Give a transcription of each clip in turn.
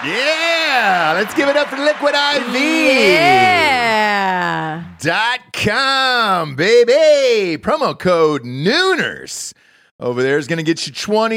Yeah, let's give it up for Liquid IV. Yeah. .com, baby. Promo code Nooners over there is going to get you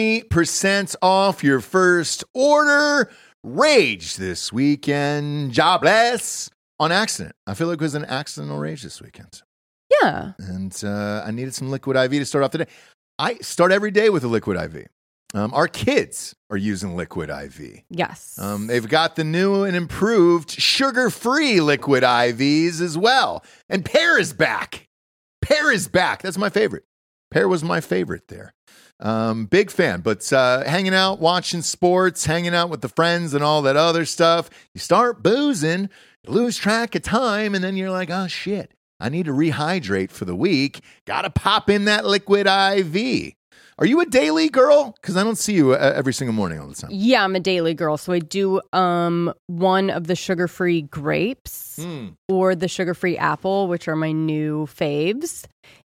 20% off your first order. Rage this weekend. Jobless on accident. I feel like it was an accidental rage this weekend. Yeah. And I needed some Liquid IV to start off the day. I start every day with a Liquid IV. Our kids are using Liquid IV. Yes. They've got the new and improved sugar-free Liquid IVs as well. And Pear is back. Pear is back. That's my favorite. Pear was my favorite there. Big fan. But hanging out, watching sports, hanging out with the friends and all that other stuff. You start boozing, you lose track of time, and then you're like, oh, shit. I need to rehydrate for the week. Got to pop in that Liquid IV. Are you a daily girl? Because I don't see you every single morning all the time. Yeah, I'm a daily girl. So I do one of the sugar-free grapes or the sugar-free apple, which are my new faves,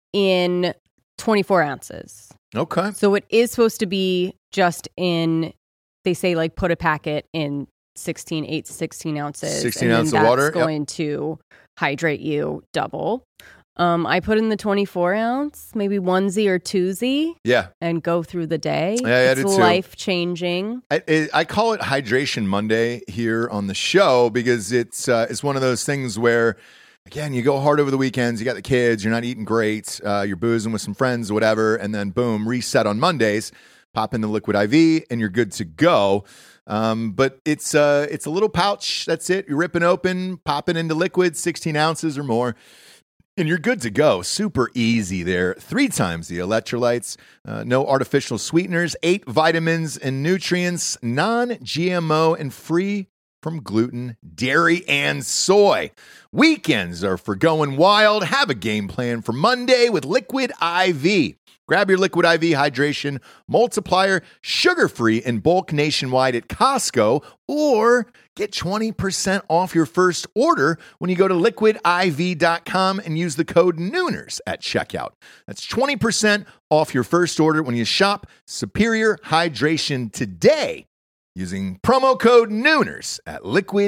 in 24 ounces. Okay. So it is supposed to be just in, they say like put a packet in 8 to 16 ounces. 16 ounces of water. That's going to hydrate you double. I put in the 24 ounce, maybe onesie or twosie. Yeah. And go through the day. Yeah, it's life-changing. I call it Hydration Monday here on the show because it's one of those things where, again, you go hard over the weekends, you got the kids, you're not eating great, you're boozing with some friends or whatever, and then boom, reset on Mondays, pop in the Liquid IV, and you're good to go. But it's a little pouch, that's it. You're ripping open, popping into liquid, 16 ounces or more. And you're good to go. Super easy there. 3 times the electrolytes, no artificial sweeteners, 8 vitamins and nutrients, non-GMO and free from gluten, dairy, and soy. Weekends are for going wild. Have a game plan for Monday with Liquid IV. Grab your Liquid IV hydration multiplier, sugar-free in bulk nationwide at Costco, or get 20% off your first order when you go to liquidiv.com and use the code Nooners at checkout. That's 20% off your first order when you shop Superior Hydration today using promo code Nooners at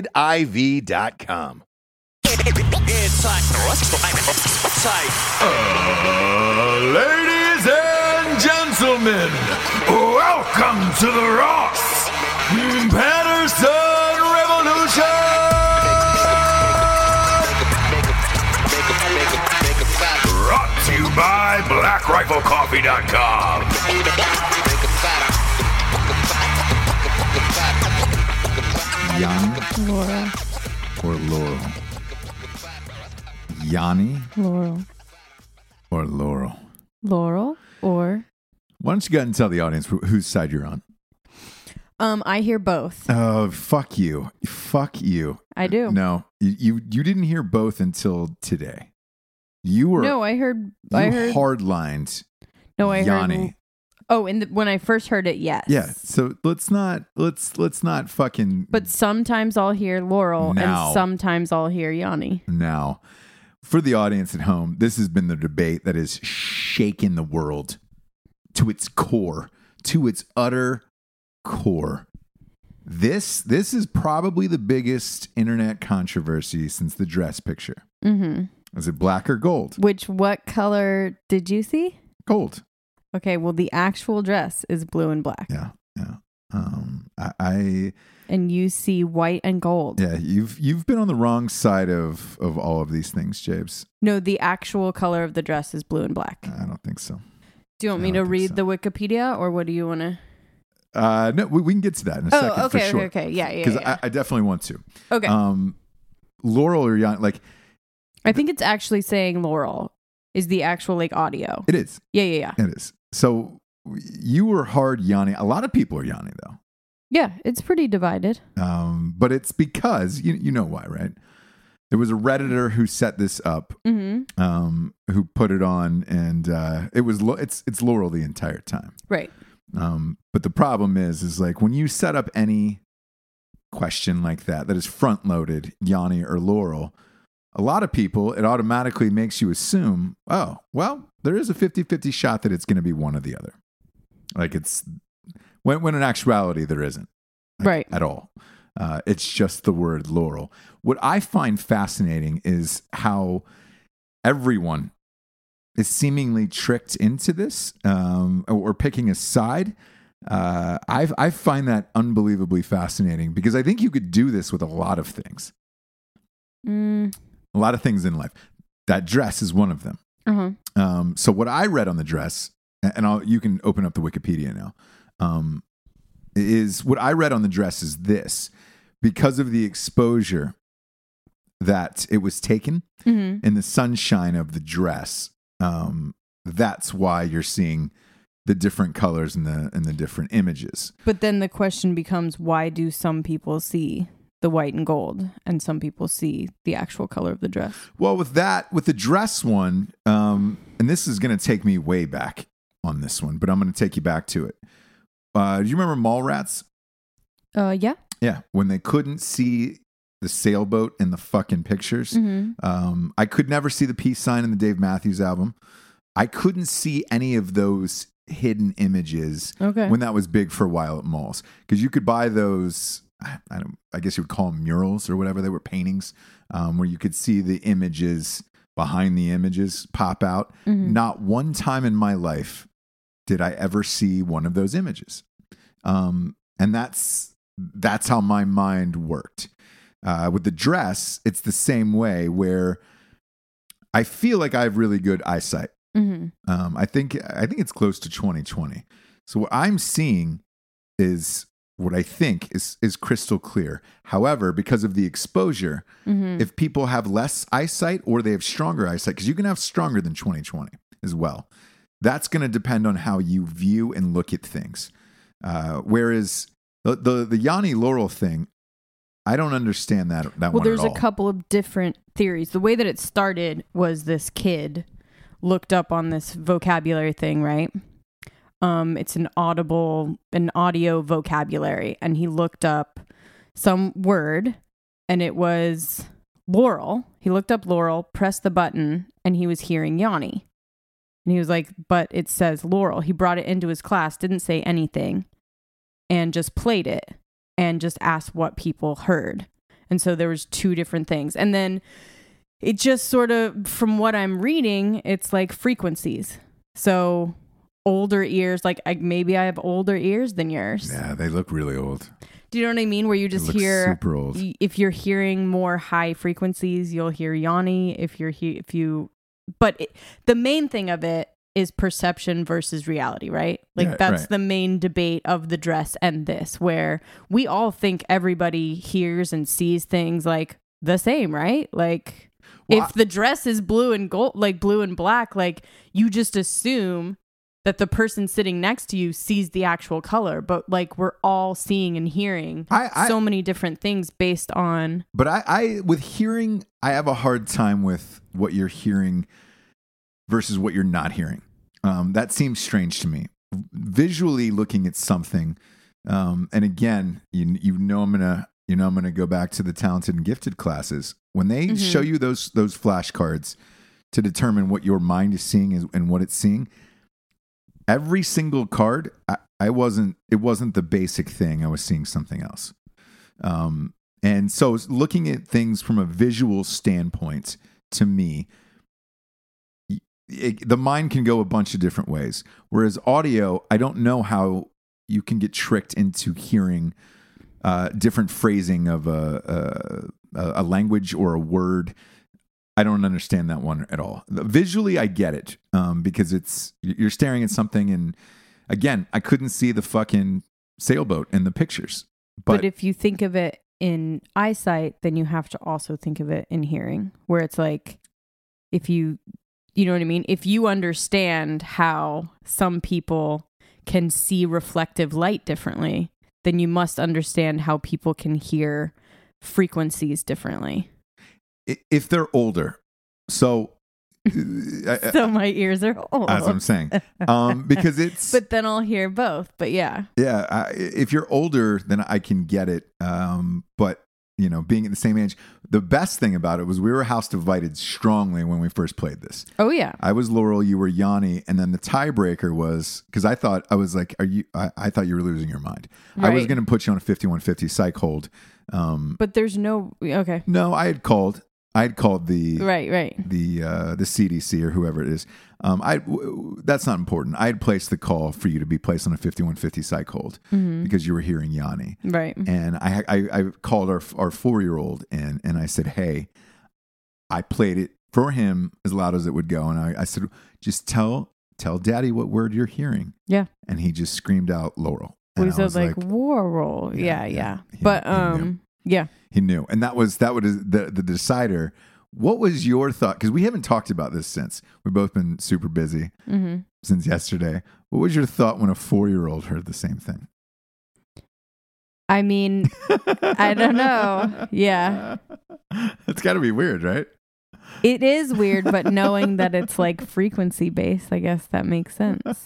liquidiv.com. Ladies and gentlemen, welcome to the Ross Patterson Revolution! Brought to you by BlackRifleCoffee.com. Yanni Laura. or Laurel? Yanni Laurel. or Laurel? Laurel or... Why don't you go ahead and tell the audience whose side you're on? I hear both. Oh, fuck you. Fuck you. I do. No, you didn't hear both until today. You were... No, I heard... You I heard... hardlined Yanni. Yanni. Oh, when I first heard it, yes. Yeah, so let's not fucking... But sometimes I'll hear Laurel Now. and sometimes I'll hear Yanni. Now, for the audience at home, this has been the debate that has shaken the world to its core, to its utter core. This is probably the biggest internet controversy since the dress picture. Mm-hmm. Is it black or gold? What color did you see? Gold. Okay, well, the actual dress is blue and black. Yeah. I And you see white and gold. yeah, you've been on the wrong side of all of these things, Jabes. No, the actual color of the dress is blue and black. I don't think so. Do you want me to read the Wikipedia, or what do you want to? No, we can get to that in a second for sure. Okay. Yeah. Because I definitely want to. Okay. Laurel or Yanni, like... I think it's actually saying Laurel is the actual like audio. It is. Yeah. It is. So you were hard Yanni. A lot of people are Yanni, though. Yeah, it's pretty divided. But it's because, you know why, right? There was a Redditor who set this up, who put it on, and it's Laurel the entire time. Right. But the problem is like when you set up any question like that is front loaded, Yanni or Laurel, a lot of people, it automatically makes you assume, oh, well, there is a 50-50 shot that it's going to be one or the other. Like it's when in actuality there isn't, like, right, at all. It's just the word laurel. What I find fascinating is how everyone is seemingly tricked into this, or picking a side. I find that unbelievably fascinating because I think you could do this with a lot of things. A lot of things in life. That dress is one of them. Uh-huh. So what I read on the dress, and you can open up the Wikipedia now, is what I read on the dress is this: because of the exposure that it was taken in the sunshine of the dress, that's why you're seeing the different colors and the different images. But then the question becomes, why do some people see the white and gold and some people see the actual color of the dress? Well, with the dress one, and this is going to take me way back on this one, but I'm going to take you back to it. Do you remember Mallrats? Yeah. Yeah, when they couldn't see the sailboat in the fucking pictures. I could never see the peace sign in the Dave Matthews album. I couldn't see any of those hidden images when that was big for a while at malls, because you could buy those, I guess you would call them murals or whatever. They were paintings, where you could see the images behind the images pop out. Not one time in my life did I ever see one of those images. And that's how my mind worked. With the dress, it's the same way, where I feel like I have really good eyesight. I think it's close to 20/20. So what I'm seeing is what I think is crystal clear. However, because of the exposure, if people have less eyesight or they have stronger eyesight, because you can have stronger than 20/20 as well, that's going to depend on how you view and look at things. Whereas the Yanni Laurel thing, I don't understand that one at all. Well, there's a couple of different theories. The way that it started was this kid looked up on this vocabulary thing, right? It's an audio vocabulary, and he looked up some word, and it was Laurel. He looked up Laurel, pressed the button, and he was hearing Yanni. And he was like, but it says Laurel. He brought it into his class, didn't say anything, and just played it and just asked what people heard. And so there was two different things. And then it just sort of, from what I'm reading, it's like frequencies. So older ears, like maybe I have older ears than yours. Yeah, they look really old. Do you know what I mean? Where you just hear, super old. If you're hearing more high frequencies, you'll hear Yanni. The main thing of it is perception versus reality, right? Like that's the main debate of the dress and this, where we all think everybody hears and sees things like the same, right? Like if the dress is blue and gold, like blue and black, like you just assume that the person sitting next to you sees the actual color, but like we're all seeing and hearing so many different things based on. But I with hearing, I have a hard time with what you're hearing versus what you're not hearing. That seems strange to me. Visually looking at something, and again, you know I'm gonna go back to the talented and gifted classes when they show you those flashcards to determine what your mind is seeing and what it's seeing. Every single card, it wasn't the basic thing. I was seeing something else. And so looking at things from a visual standpoint, to me, the mind can go a bunch of different ways. Whereas audio, I don't know how you can get tricked into hearing different phrasing of a language or a word. I don't understand that one at all. Visually, I get it, because you're staring at something, and again, I couldn't see the fucking sailboat in the pictures. But if you think of it in eyesight, then you have to also think of it in hearing, where it's like, if you know what I mean? If you understand how some people can see reflective light differently, then you must understand how people can hear frequencies differently. If they're older. So so my ears are old. As I'm saying. Because it's... But then I'll hear both, but yeah. Yeah, if you're older, then I can get it. But, being at the same age. The best thing about it was we were house divided strongly when we first played this. Oh yeah. I was Laurel, you were Yanni, and then the tiebreaker was because I thought I thought you were losing your mind. I was Right. going to put you on a 5150 psych hold. But there's no okay. No, I had called the Right. the CDC or whoever it is. That's not important. I had placed the call for you to be placed on a 5150 psych hold because you were hearing Yanni. Right. And I called our 4-year-old and I said, hey, I played it for him as loud as it would go. And I said, just tell daddy what word you're hearing. Yeah. And he just screamed out Laurel. We And I said was like war roll. Yeah. He- But he knew. yeah. He knew. And that was the decider. What was your thought? Because we haven't talked about this since. We've both been super busy since yesterday. What was your thought when a 4-year-old heard the same thing? I mean, I don't know. Yeah. It's got to be weird, right? It is weird, but knowing that it's like frequency based, I guess that makes sense.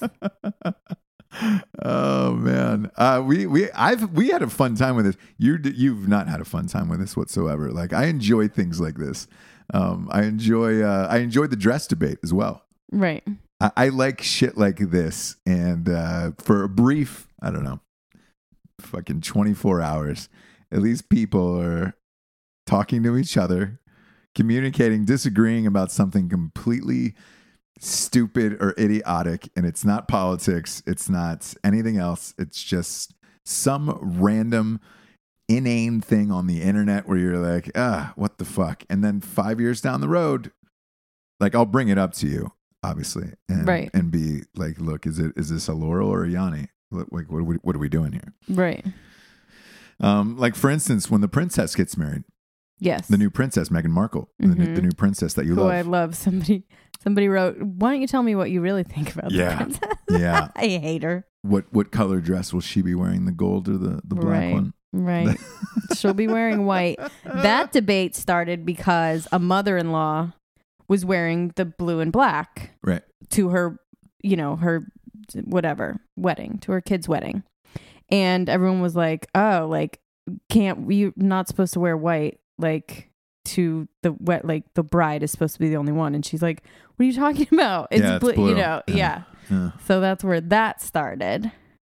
Oh man, we had a fun time with this. You've not had a fun time with this whatsoever. Like I enjoy things like this. I enjoy the dress debate as well. Right. I like shit like this, and for a brief, I don't know, fucking 24 hours, at least people are talking to each other, communicating, disagreeing about something completely stupid or idiotic, and it's not politics, it's not anything else, it's just some random inane thing on the internet where you're like, what the fuck? And then 5 years down the road, like I'll bring it up to you, obviously, and Right. and be like, look, is this a Laurel or a Yanni? Like, what are we doing here? Right. Like for instance, when the princess gets married, Yes. the new princess, Meghan Markle, the new princess that you Who love. I love. Somebody wrote, why don't you tell me what you really think about the Yeah. princess? Yeah. I hate her. What color dress will she be wearing? The gold or the black Right. one? Right. She'll be wearing white. That debate started because a mother-in-law was wearing the blue and black Right. to her, her whatever wedding, to her kid's wedding. And everyone was like, oh, like, you're not supposed to wear white, like, to the bride is supposed to be the only one. And she's like, what are you talking about? It's blue. Yeah. Yeah. So that's where that started.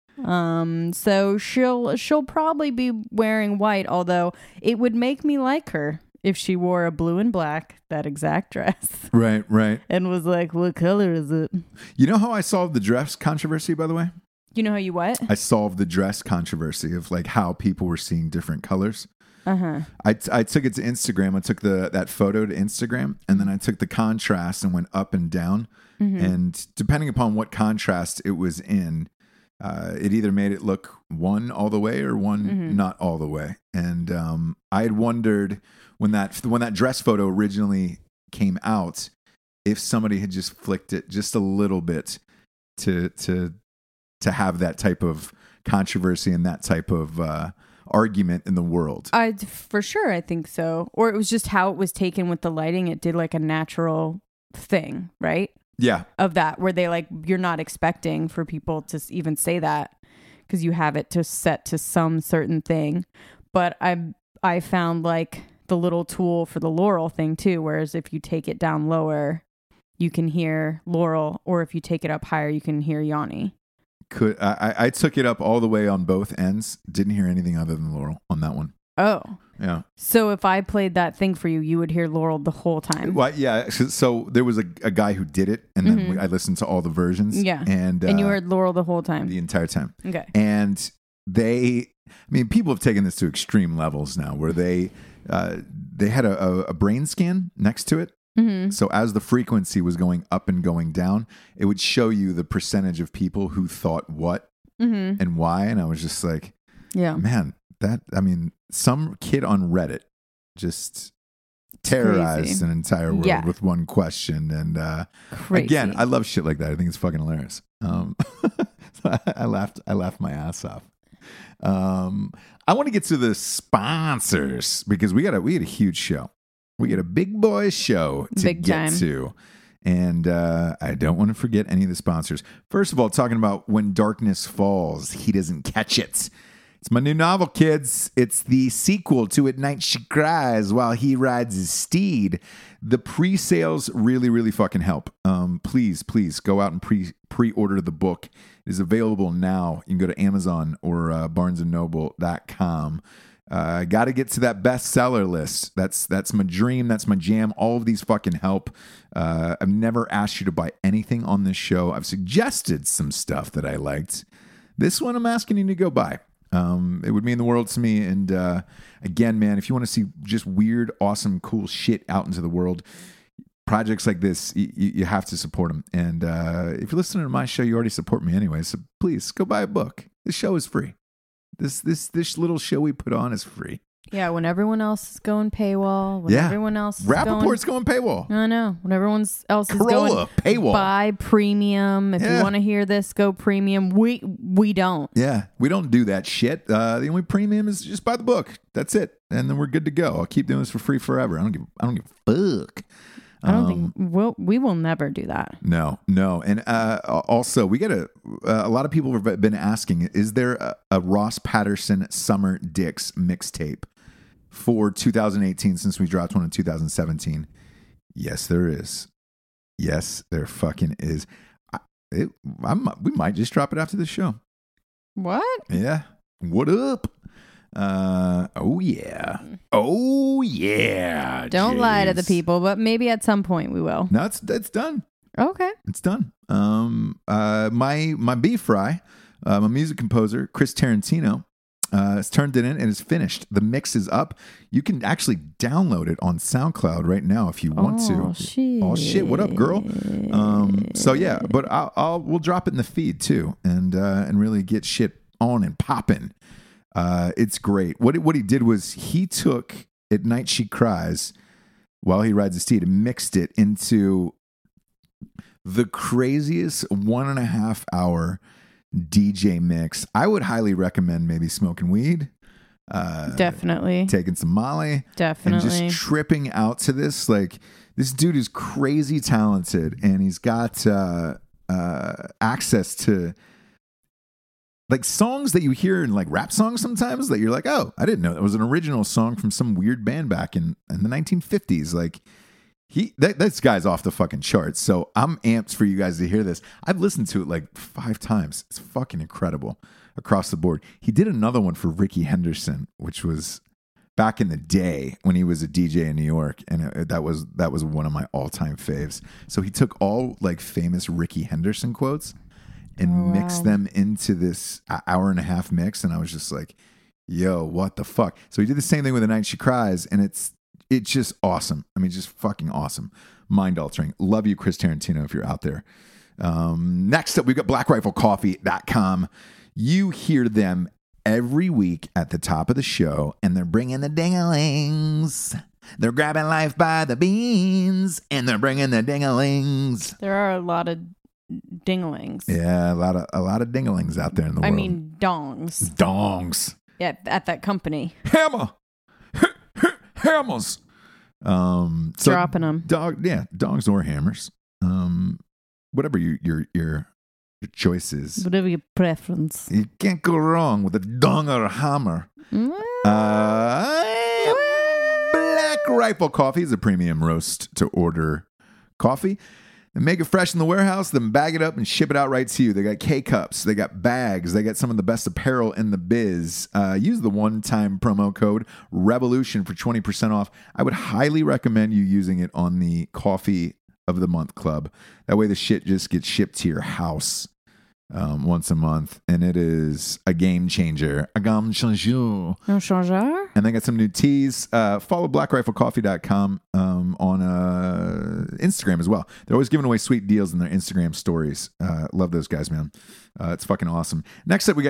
So she'll probably be wearing white, although it would make me like her if she wore a blue and black, that exact dress, Right. and was like, what color is it? You know how I solved the dress controversy, by the way? You know how you what? I solved the dress controversy of like how people were seeing different colors. Uh-huh. I took it to Instagram. I took that photo to Instagram, and then I took the contrast and went up and down. And depending upon what contrast it was in, it either made it look one all the way or one not all the way. And I had wondered when that dress photo originally came out, if somebody had just flicked it just a little bit to have that type of controversy and that type of argument in the world. For sure, I think so. Or it was just how it was taken with the lighting. It did like a natural thing, right? Yeah. Of that, where they like, you're not expecting for people to even say that because you have it to set to some certain thing. But I found like the little tool for the Laurel thing too, whereas if you take it down lower, you can hear Laurel, or if you take it up higher, you can hear Yanni. I took it up all the way on both ends. Didn't hear anything other than Laurel on that one. Oh. Yeah. So if I played that thing for you, you would hear Laurel the whole time. Well, yeah. So there was a guy who did it, and then I listened to all the versions. Yeah. And you heard Laurel the whole time. the entire time. Okay. And people have taken this to extreme levels now, where they had a brain scan next to it. So as the frequency was going up and going down, it would show you the percentage of people who thought what and why. And I was just like, Yeah. man, some kid on Reddit just terrorized crazy. an entire world Yeah. with one question. And Crazy. again, I love shit like that. I think it's fucking hilarious. So I laughed my ass off. I want to get to the sponsors because we had a huge show. We get a big boy show to Big get time. to. And I don't want to forget any of the sponsors. First of all, talking about When Darkness Falls, He Doesn't Catch It. It's my new novel, kids. It's the sequel to At Night She Cries While He Rides His Steed. The pre-sales really, really fucking help. Please go out and pre-order the book. It is available now. You can go to Amazon or barnesandnoble.com. Got to get to that bestseller list. That's my dream. That's my jam. All of these fucking help. I've never asked you to buy anything on this show. I've suggested some stuff that I liked. This one I'm asking you to go buy. It would mean the world to me. And again, man, if you want to see just weird, awesome, cool shit out into the world, projects like this, you have to support them. And if you're listening to my show, you already support me anyway. So please go buy a book. This show is free. This little show we put on is free. Yeah, when everyone else is going paywall, when everyone else is Rappaport's going paywall. I know. When everyone else is Corolla, going paywall. Buy premium. If you want to hear this, go premium. We don't. Yeah, we don't do that shit. The only premium is just buy the book. That's it, and then we're good to go. I'll keep doing this for free forever. I don't give a fuck. I don't think we will never do that. No. And also, we got a lot of people have been asking, is there a Ross Patterson Summer Dicks mixtape for 2018 since we dropped one in 2017? Yes, there is. Yes, there fucking is. We might just drop it after the show. What? Yeah. What up? Oh yeah. Don't lie to the people, but maybe at some point we will. No, it's done. Okay. It's done. My beef fry, my music composer, Chris Tarantino, has turned it in and is finished. The mix is up. You can actually download it on SoundCloud right now if you want to. Shit. Oh shit! What up, girl? So yeah, but we'll drop it in the feed too, and really get shit on and popping. It's great. What he did was he took At Night She Cries While He Rides His Steed and mixed it into the craziest 1.5 hour DJ mix. I would highly recommend maybe smoking weed. Definitely. Taking some Molly. Definitely. And just tripping out to this. Like, this dude is crazy talented and he's got access to like songs that you hear in like rap songs sometimes that you're like, oh, I didn't know that was an original song from some weird band back in the 1950s. Like this guy's off the fucking charts. So I'm amped for you guys to hear this. I've listened to it like 5 times. It's fucking incredible across the board. He did another one for Ricky Henderson, which was back in the day when he was a DJ in New York. And that was one of my all time faves. So he took all like famous Ricky Henderson quotes and mix them into this 1.5-hour mix. And I was just like, yo, what the fuck? So he did the same thing with At Night She Cries, and it's just awesome. I mean, just fucking awesome. Mind-altering. Love you, Chris Tarantino, if you're out there. Next up, we've got BlackRifleCoffee.com. You hear them every week at the top of the show, and they're bringing the ding-a-lings. They're grabbing life by the beans, and they're bringing the ding-a-lings. There are a lot of dinglings. Yeah, a lot of dinglings out there in the world. I mean, dongs. Dongs. Yeah, at that company. Hammer. Hammers. So dropping them. Dongs or hammers. Whatever your choice is. Whatever your preference. You can't go wrong with a dong or a hammer. Black Rifle Coffee is a premium roast to order coffee. They make it fresh in the warehouse, then bag it up and ship it out right to you. They got K-Cups, they got bags, they got some of the best apparel in the biz. Use the one-time promo code REVOLUTION for 20% off. I would highly recommend you using it on the Coffee of the Month Club. That way the shit just gets shipped to your house once a month, and it is a game changer. A game changer. Un changer? And they got some new teas. Follow BlackRifleCoffee.com on Instagram as well. They're always giving away sweet deals in their Instagram stories. Love those guys, man. It's fucking awesome. Next up, we got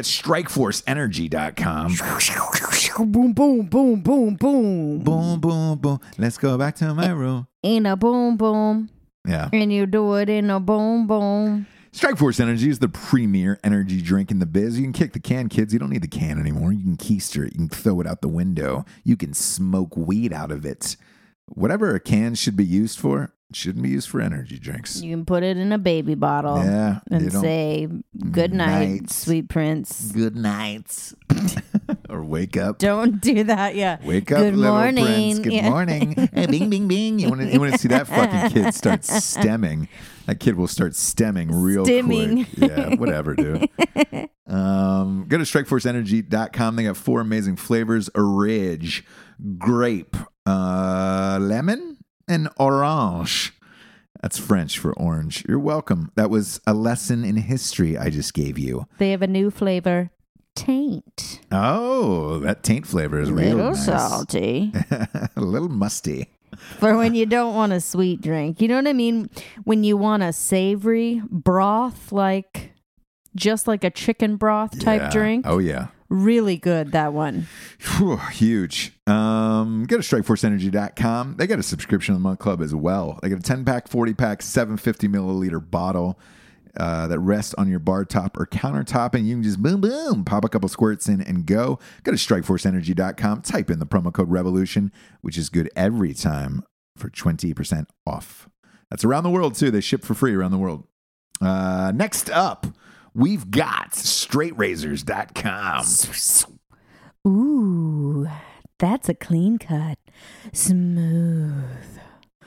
StrikeForceEnergy.com. Boom, boom, boom, boom, boom. Boom, boom, boom. Let's go back to my room. In a boom, boom. Yeah. And you do it in a boom, boom. Strikeforce Energy is the premier energy drink in the biz. You can kick the can, kids. You don't need the can anymore. You can keister it. You can throw it out the window. You can smoke weed out of it. Whatever a can should be used for, it shouldn't be used for energy drinks. You can put it in a baby bottle. Yeah. And say, good night, Nights. sweet prince. Good nights. Or wake up. Don't do that. Yeah. Wake up, Good little morning. prince. Good Yeah. morning. Bing, bing, bing. You want to see that fucking kid start stemming. That kid will start stemming real Stimming. quick. Yeah, whatever, dude. Go to strikeforceenergy.com. They got 4 amazing flavors: orange, grape, lemon, and orange. That's French for orange. You're welcome. That was a lesson in history I just gave you. They have a new flavor, taint. Oh, that taint flavor is real Little nice. salty. A little musty. For when you don't want a sweet drink. You know what I mean? When you want a savory broth, like just like a chicken broth type Yeah. drink. Oh, yeah. Really good, that one. Whew, huge. Go to strikeforceenergy.com. They got a subscription of the month club as well. They got a 10-pack, 40-pack, 750 milliliter bottle that rests on your bar top or countertop, and you can just boom, boom, pop a couple squirts in and go. Go to strikeforceenergy.com. Type in the promo code REVOLUTION, which is good every time, for 20% off. That's around the world, too. They ship for free around the world. Next up, we've got straightrazors.com. Ooh, that's a clean cut. Smooth.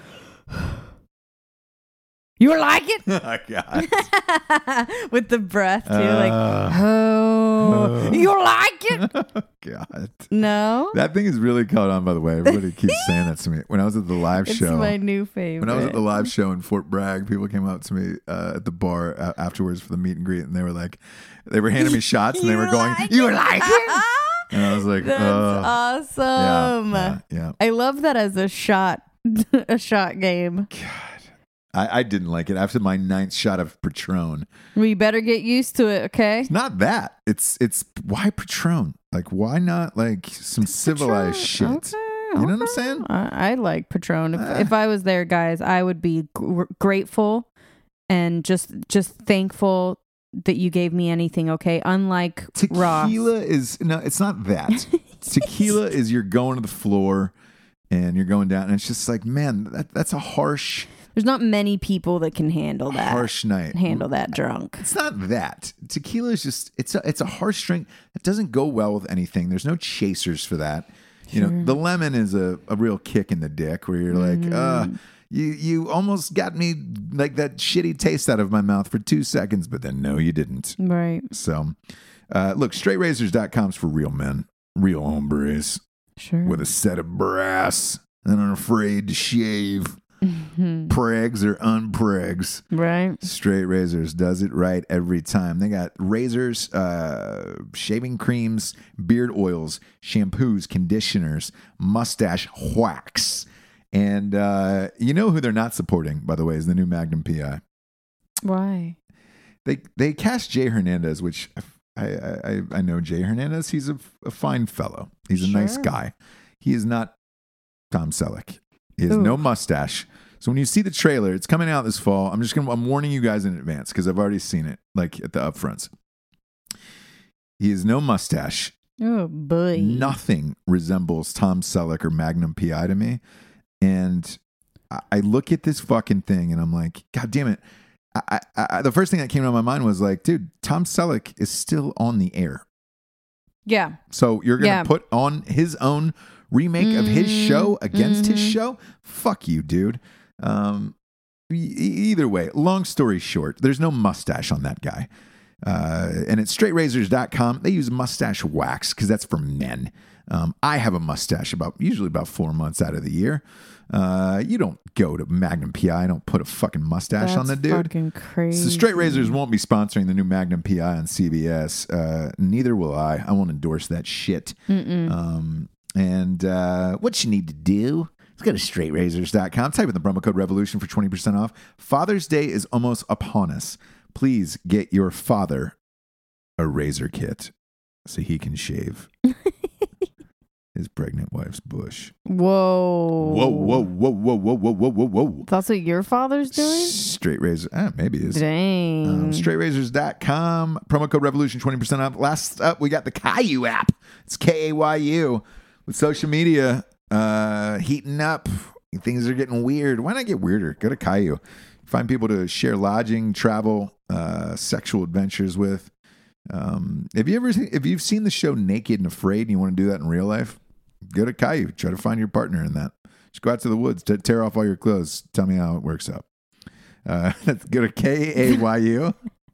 You like it? Oh, God. With the breath, too. You like it? God. No? That thing is really caught on, by the way. Everybody keeps saying that to me. When I was at the live It's show. my new favorite. When I was at the live show in Fort Bragg, people came up to me at the bar afterwards for the meet and greet, and they were like, they were handing me shots, and they were going, "You like it?" And I was like, That's awesome. Yeah. I love that as a shot game. I didn't like it. After my 9th shot of Patron, We better get used to it, okay? it's not that. It's why Patron? Like, why not like some civilized shit? Okay, You know what I'm saying? I like Patron. If I was there, guys, I would be grateful and just thankful that you gave me anything, okay? Unlike Ross. Tequila is no, it's not that. Tequila is you're going to the floor and you're going down, and it's just like, man, that's a harsh There's not many people that can handle that. harsh night. Handle that drunk. It's not that. Tequila is just it's a harsh drink that doesn't go well with anything. There's no chasers for that. You know, the lemon is a real kick in the dick where you're like, you almost got me like that shitty taste out of my mouth for 2 seconds, but then no, you didn't. Right. So, look, straightrazors.com's for real men, real hombres Sure. with a set of brass and unafraid to shave. Pregs or unpregs. Right. Straight Razors does it right every time. They got razors, shaving creams, beard oils, shampoos, conditioners, mustache wax. And you know who they're not supporting, by the way, is the new Magnum PI. Why? They cast Jay Hernandez, which I know Jay Hernandez. He's a fine fellow. He's a nice Sure. guy. He is not Tom Selleck. He has no mustache. So when you see the trailer, it's coming out this fall. I'm warning you guys in advance because I've already seen it, like at the upfronts. He has no mustache. Oh, boy. Nothing resembles Tom Selleck or Magnum PI to me. And I look at this fucking thing and I'm like, God damn it. The first thing that came to my mind was like, dude, Tom Selleck is still on the air. Yeah. So you're going to put on his own remake of his show against his show? Fuck you, dude. Either way, long story short, there's no mustache on that guy. And at straightrazors.com, they use mustache wax because that's for men. I have a mustache usually about 4 months out of the year. You don't go to Magnum PI, don't put a fucking mustache on the dude. Fucking crazy. So Straight Razors won't be sponsoring the new Magnum PI on CBS. Neither will I. I won't endorse that shit. And what you need to do is go to straightrazors.com. Type in the promo code REVOLUTION for 20% off. Father's Day is almost upon us. Please get your father a razor kit so he can shave his pregnant wife's bush. Whoa. Whoa. That's what your father's doing? Straight Razor. Maybe it is. Dang. Straightrazors.com. Promo code REVOLUTION 20% off. Last up, we got the Caillou app. It's KAYU. With social media heating up, things are getting weird. Why not get weirder? Go to Caillou. Find people to share lodging, travel, sexual adventures with. If you've seen the show Naked and Afraid and you want to do that in real life, go to Caillou. Try to find your partner in that. Just go out to the woods, tear off all your clothes. Tell me how it works out. Go to KAYU.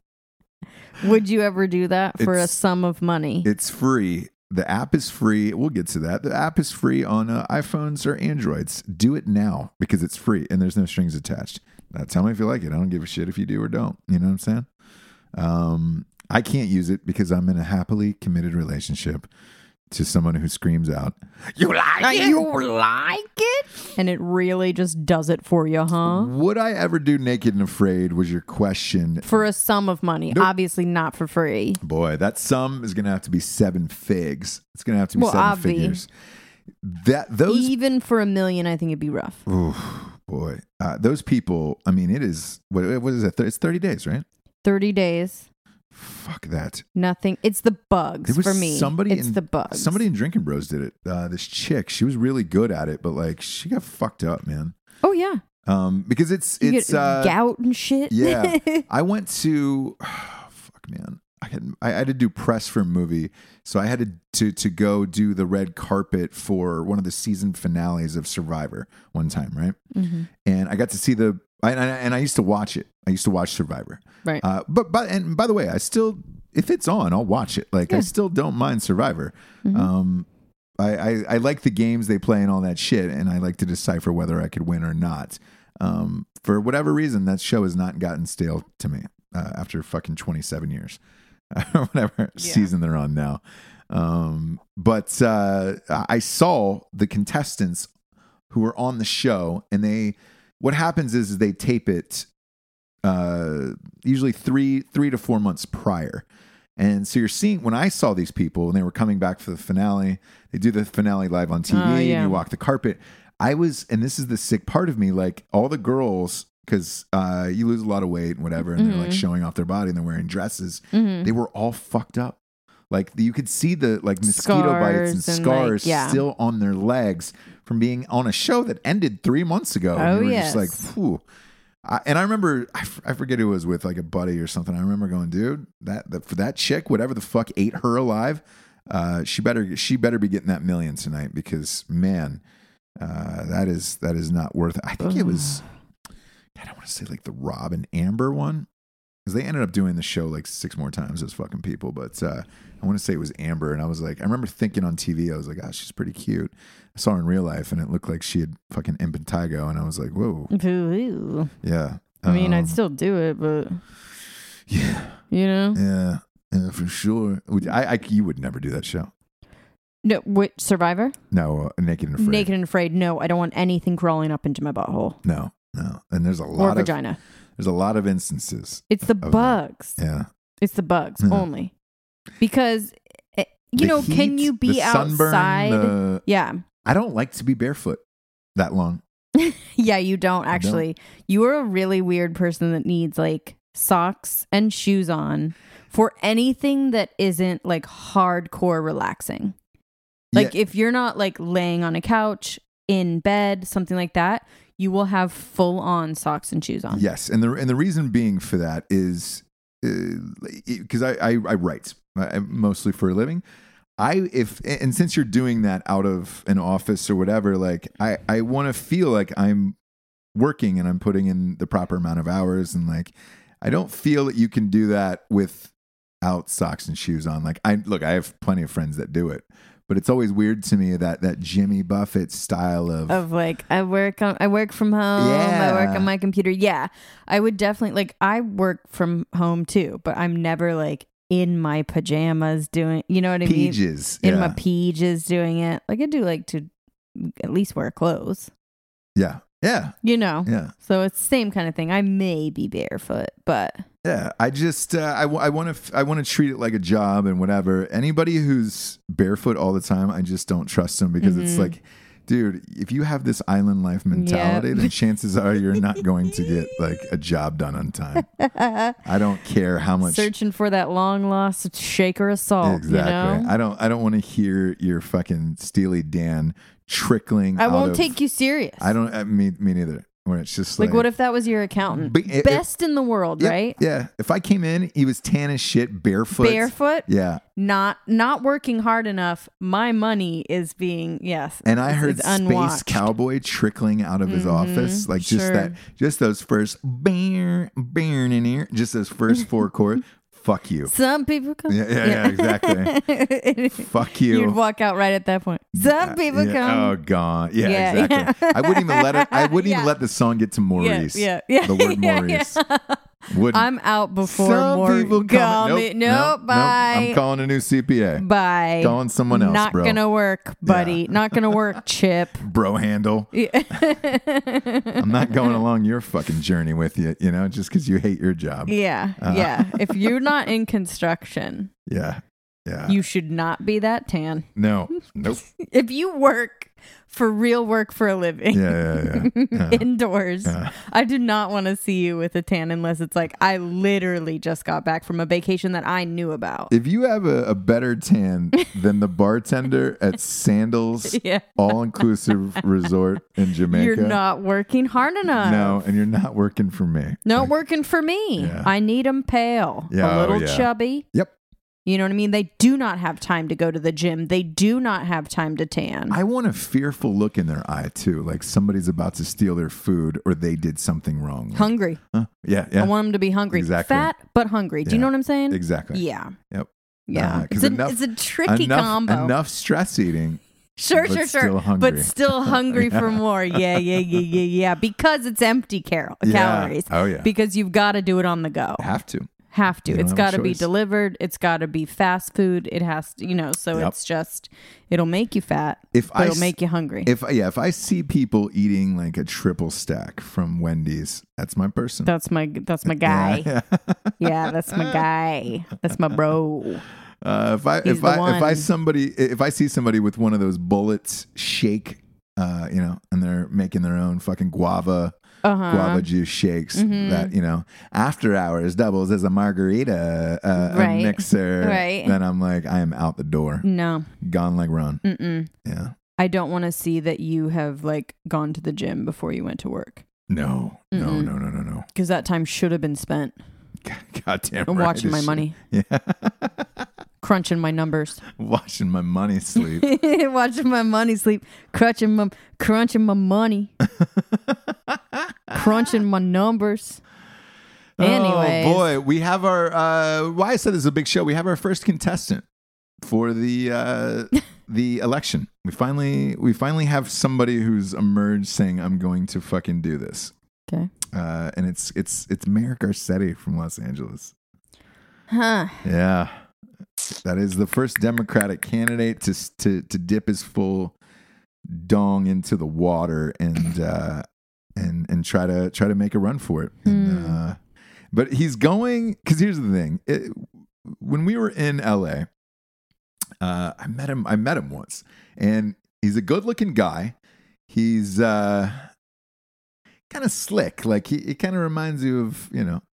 Would you ever do that for a sum of money? It's free. The app is free. We'll get to that. The app is free on iPhones or Androids. Do it now because it's free and there's no strings attached. Tell me if you like it. I don't give a shit if you do or don't. You know what I'm saying? I can't use it because I'm in a happily committed relationship to someone who screams out, "You like it? You like it?" And it really just does it for you, huh? Would I ever do Naked and Afraid was your question. For a sum of money. Nope. Obviously not for free. Boy, that sum is going to have to be 7 figs. It's going to have to be 7 figures. Even for $1 million, I think it'd be rough. Ooh, boy. Those people, I mean, it is, what is it? It's 30 days, right? 30 days. Fuck that. Nothing. It's the bugs for me. It's the bugs. Somebody in Drinking Bros did it. This chick, she was really good at it, but like she got fucked up, man. Oh yeah. Because it's get gout and shit. Yeah. I went to fuck man. I had to do press for a movie, so I had to go do the red carpet for one of the season finales of Survivor one time, right? Mm-hmm. And I got to see and I used to watch it. I used to watch Survivor. Right. But by the way, I still, if it's on, I'll watch it. Like I still don't mind Survivor. Mm-hmm. I like the games they play and all that shit, and I like to decipher whether I could win or not. For whatever reason, that show has not gotten stale to me after fucking 27 years, whatever season they're on now. But I saw the contestants who were on the show, and what happens is they tape it usually three to 4 months prior. And so you're seeing, when I saw these people and they were coming back for the finale, they do the finale live on TV and you walk the carpet. And this is the sick part of me, like all the girls, because you lose a lot of weight and whatever, and they're like showing off their body and they're wearing dresses. They were all fucked up. Like you could see the like mosquito bites and scars still on their legs from being on a show that ended 3 months ago. Oh, and just like, whew. And I remember, I forget who it was with, like a buddy or something. I remember going, dude, for that chick, whatever the fuck ate her alive, she better be getting that $1 million tonight, because man, that is not worth it. I think it was, I don't want to say like the Rob and Amber one, because they ended up doing the show like 6 more times, those fucking people. But I want to say it was Amber, and I was like, I remember thinking on TV, I was like, oh, she's pretty cute. I saw her in real life, and it looked like she had fucking impetigo, and I was like, whoa. Ooh. Yeah. I mean, I'd still do it, but yeah, you know, yeah, for sure. You would never do that show. No, which Survivor? No, Naked and Afraid. Naked and Afraid. No, I don't want anything crawling up into my butthole. No. And there's a lot of vagina. There's a lot of instances. It's the bugs. That. Yeah. It's the bugs only. Because, can you be outside? Yeah. I don't like to be barefoot that long. Yeah, you don't actually. You are a really weird person that needs like socks and shoes on for anything that isn't like hardcore relaxing. Like if you're not like laying on a couch, in bed, something like that, you will have full on socks and shoes on. Yes. And the reason being for that is because I write mostly for a living. And since you're doing that out of an office or whatever, like I want to feel like I'm working and I'm putting in the proper amount of hours, and like I don't feel that you can do that without socks and shoes on. Like I have plenty of friends that do it, but it's always weird to me that Jimmy Buffett style of like I work from home. Yeah. I work on my computer. Yeah, I would definitely like I work from home too, but I'm never like in my pajamas doing, you know what I mean? In my pages doing it. Like I do like to at least wear clothes. Yeah. Yeah. You know? Yeah. So it's the same kind of thing. I may be barefoot, but yeah, I just I want to treat it like a job and whatever. Anybody who's barefoot all the time, I just don't trust them, because it's like, dude, if you have this island life mentality, then chances are you're not going to get like a job done on time. I don't care how much searching for that long lost shaker of salt. Exactly. You know? I don't want to hear your fucking Steely Dan trickling. I won't take you serious. I don't. Me neither. Where it's just Like, what if that was your accountant? Best in the world, yeah, right? Yeah. If I came in, he was tan as shit, barefoot. Yeah. Not working hard enough. My money is being And I heard Space unwatched. Cowboy trickling out of his office, like just those first just those first 4 chords. Fuck you. Some people come. Yeah, exactly. Fuck you. You'd walk out right at that point. Some people come. Oh God. Yeah, exactly. I wouldn't even let it. I wouldn't even let the song get to Maurice. Yeah. The word Maurice. Wouldn't. I'm out before Some more. people come. Nope, bye. I'm calling a new CPA. Bye. Calling someone else, Not bro. gonna work, buddy. Yeah. Not gonna work, Chip. Bro handle. I'm not going along your fucking journey with you, just because you hate your job. Yeah. If you're not in construction, Yeah. you should not be that tan. No. Nope. If you work for real work for a living, Yeah. indoors, I do not want to see you with a tan unless it's like I literally just got back from a vacation that I knew about. If you have a better tan than the bartender at Sandals all-inclusive resort in Jamaica, you're not working hard enough. No, and you're not working for me. Not working for me. Yeah. I need them pale, Yeah, a little yeah. chubby. Yep. You know what I mean? They do not have time to go to the gym. They do not have time to tan. I want a fearful look in their eye too, like somebody's about to steal their food or they did something wrong. Like, Hungry. huh? Yeah. I want them to be hungry. Exactly. Fat, but hungry. Do you know what I'm saying? Exactly. Yeah. Yep. Yeah. 'Cause It's a tricky combo. Enough stress eating. Sure. Still hungry. But still hungry for more. Yeah. Because it's empty calories. Oh, yeah. Because you've got to do it on the go. Have to. Have to. You don't It's have a got to be choice. delivered. It's got to be fast food. It has to, so Yep. it's just, it'll make you fat, but it'll make you hungry. If I see people eating like a triple stack from Wendy's, that's my person. That's my guy. Yeah. Yeah, that's my guy. That's my bro. If I see somebody with one of those bullets shake, and they're making their own fucking guava juice shakes that after hours doubles as a margarita a mixer, then I'm like, I am out the door. No, gone like Ron. Yeah, I don't want to see that you have like gone to the gym before you went to work. No. Because that time should have been spent. Goddamn I'm right. watching my money. Yeah. Crunching my numbers. Watching my money sleep. Watching my money sleep. Crunching my money. Crunching my numbers. Anyways. Oh boy, we have our why I said this is a big show. We have our first contestant for the election. We finally have somebody who's emerged saying, I'm going to fucking do this. Okay. And it's Mayor Garcetti from Los Angeles. Huh. Yeah. That is the first Democratic candidate to dip his full dong into the water and try to make a run for it. And, but he's going, because here's the thing: when we were in LA, I met him once, and he's a good-looking guy. He's kind of slick, like he kind of reminds you of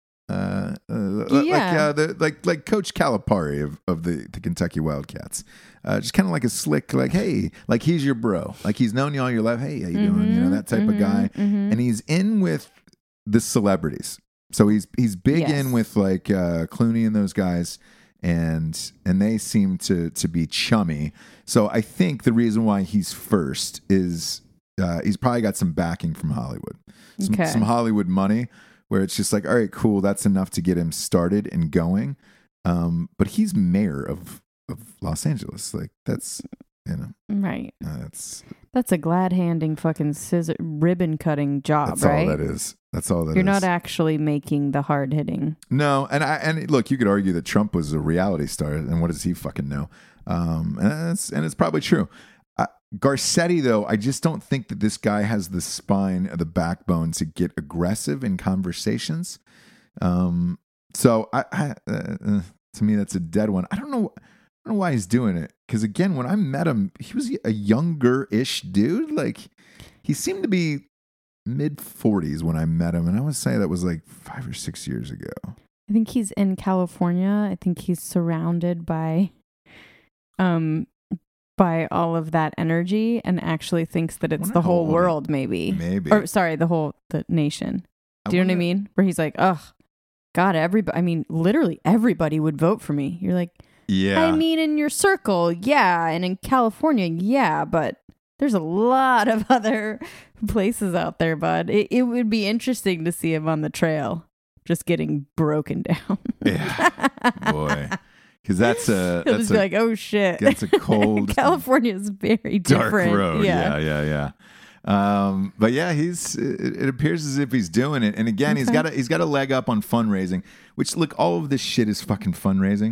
like Coach Calipari of the Kentucky Wildcats. Just kind of like a slick, like, hey, like he's your bro, like he's known you all your life. Hey, how you doing? That type of guy. And he's in with the celebrities, so he's big in with like Clooney and those guys, and they seem to be chummy. So I think the reason why he's first is he's probably got some backing from Hollywood, some Hollywood money. Where it's just like, all right, cool, that's enough to get him started and going. But he's mayor of Los Angeles. Like, that's, Right. That's a glad-handing fucking ribbon cutting job, that's right? all that is. That's all that You're is. not actually making the hard hitting. No, and look, you could argue that Trump was a reality star, and what does he fucking know? And it's probably true. Garcetti, though, I just don't think that this guy has the spine or the backbone to get aggressive in conversations. So to me, that's a dead one. I don't know why he's doing it. Because again, when I met him, he was a younger-ish dude. Like, he seemed to be mid-40s when I met him, and I would say that was like 5 or 6 years ago. I think he's in California. I think he's surrounded by by all of that energy and actually thinks that it's Wonder the how whole old world, maybe. Maybe. Or sorry, the nation. Do you know what I mean? Where he's like, ugh, God, literally everybody would vote for me. You're like, Yeah. I mean, in your circle, yeah. And in California, yeah. But there's a lot of other places out there, bud. It would be interesting to see him on the trail just getting broken down. Yeah. Boy. Because He'll just be like, oh, shit. That's a cold, California is very dark different. road. Yeah. But yeah, it appears as if he's doing it. And again, he's got a leg up on fundraising, which look, all of this shit is fucking fundraising.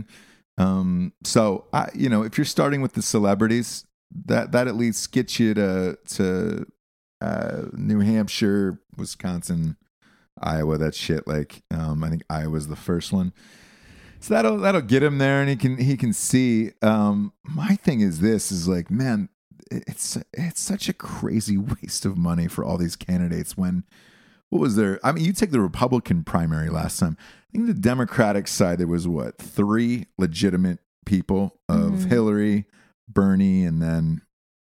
So if you're starting with the celebrities, that at least gets you to New Hampshire, Wisconsin, Iowa, that shit. Like, I think Iowa's the first one. So that'll get him there, and he can see. My thing is like, man, it's such a crazy waste of money for all these candidates. What was there? I mean, you take the Republican primary last time. I think the Democratic side, there was 3 legitimate people of Hillary, Bernie, and then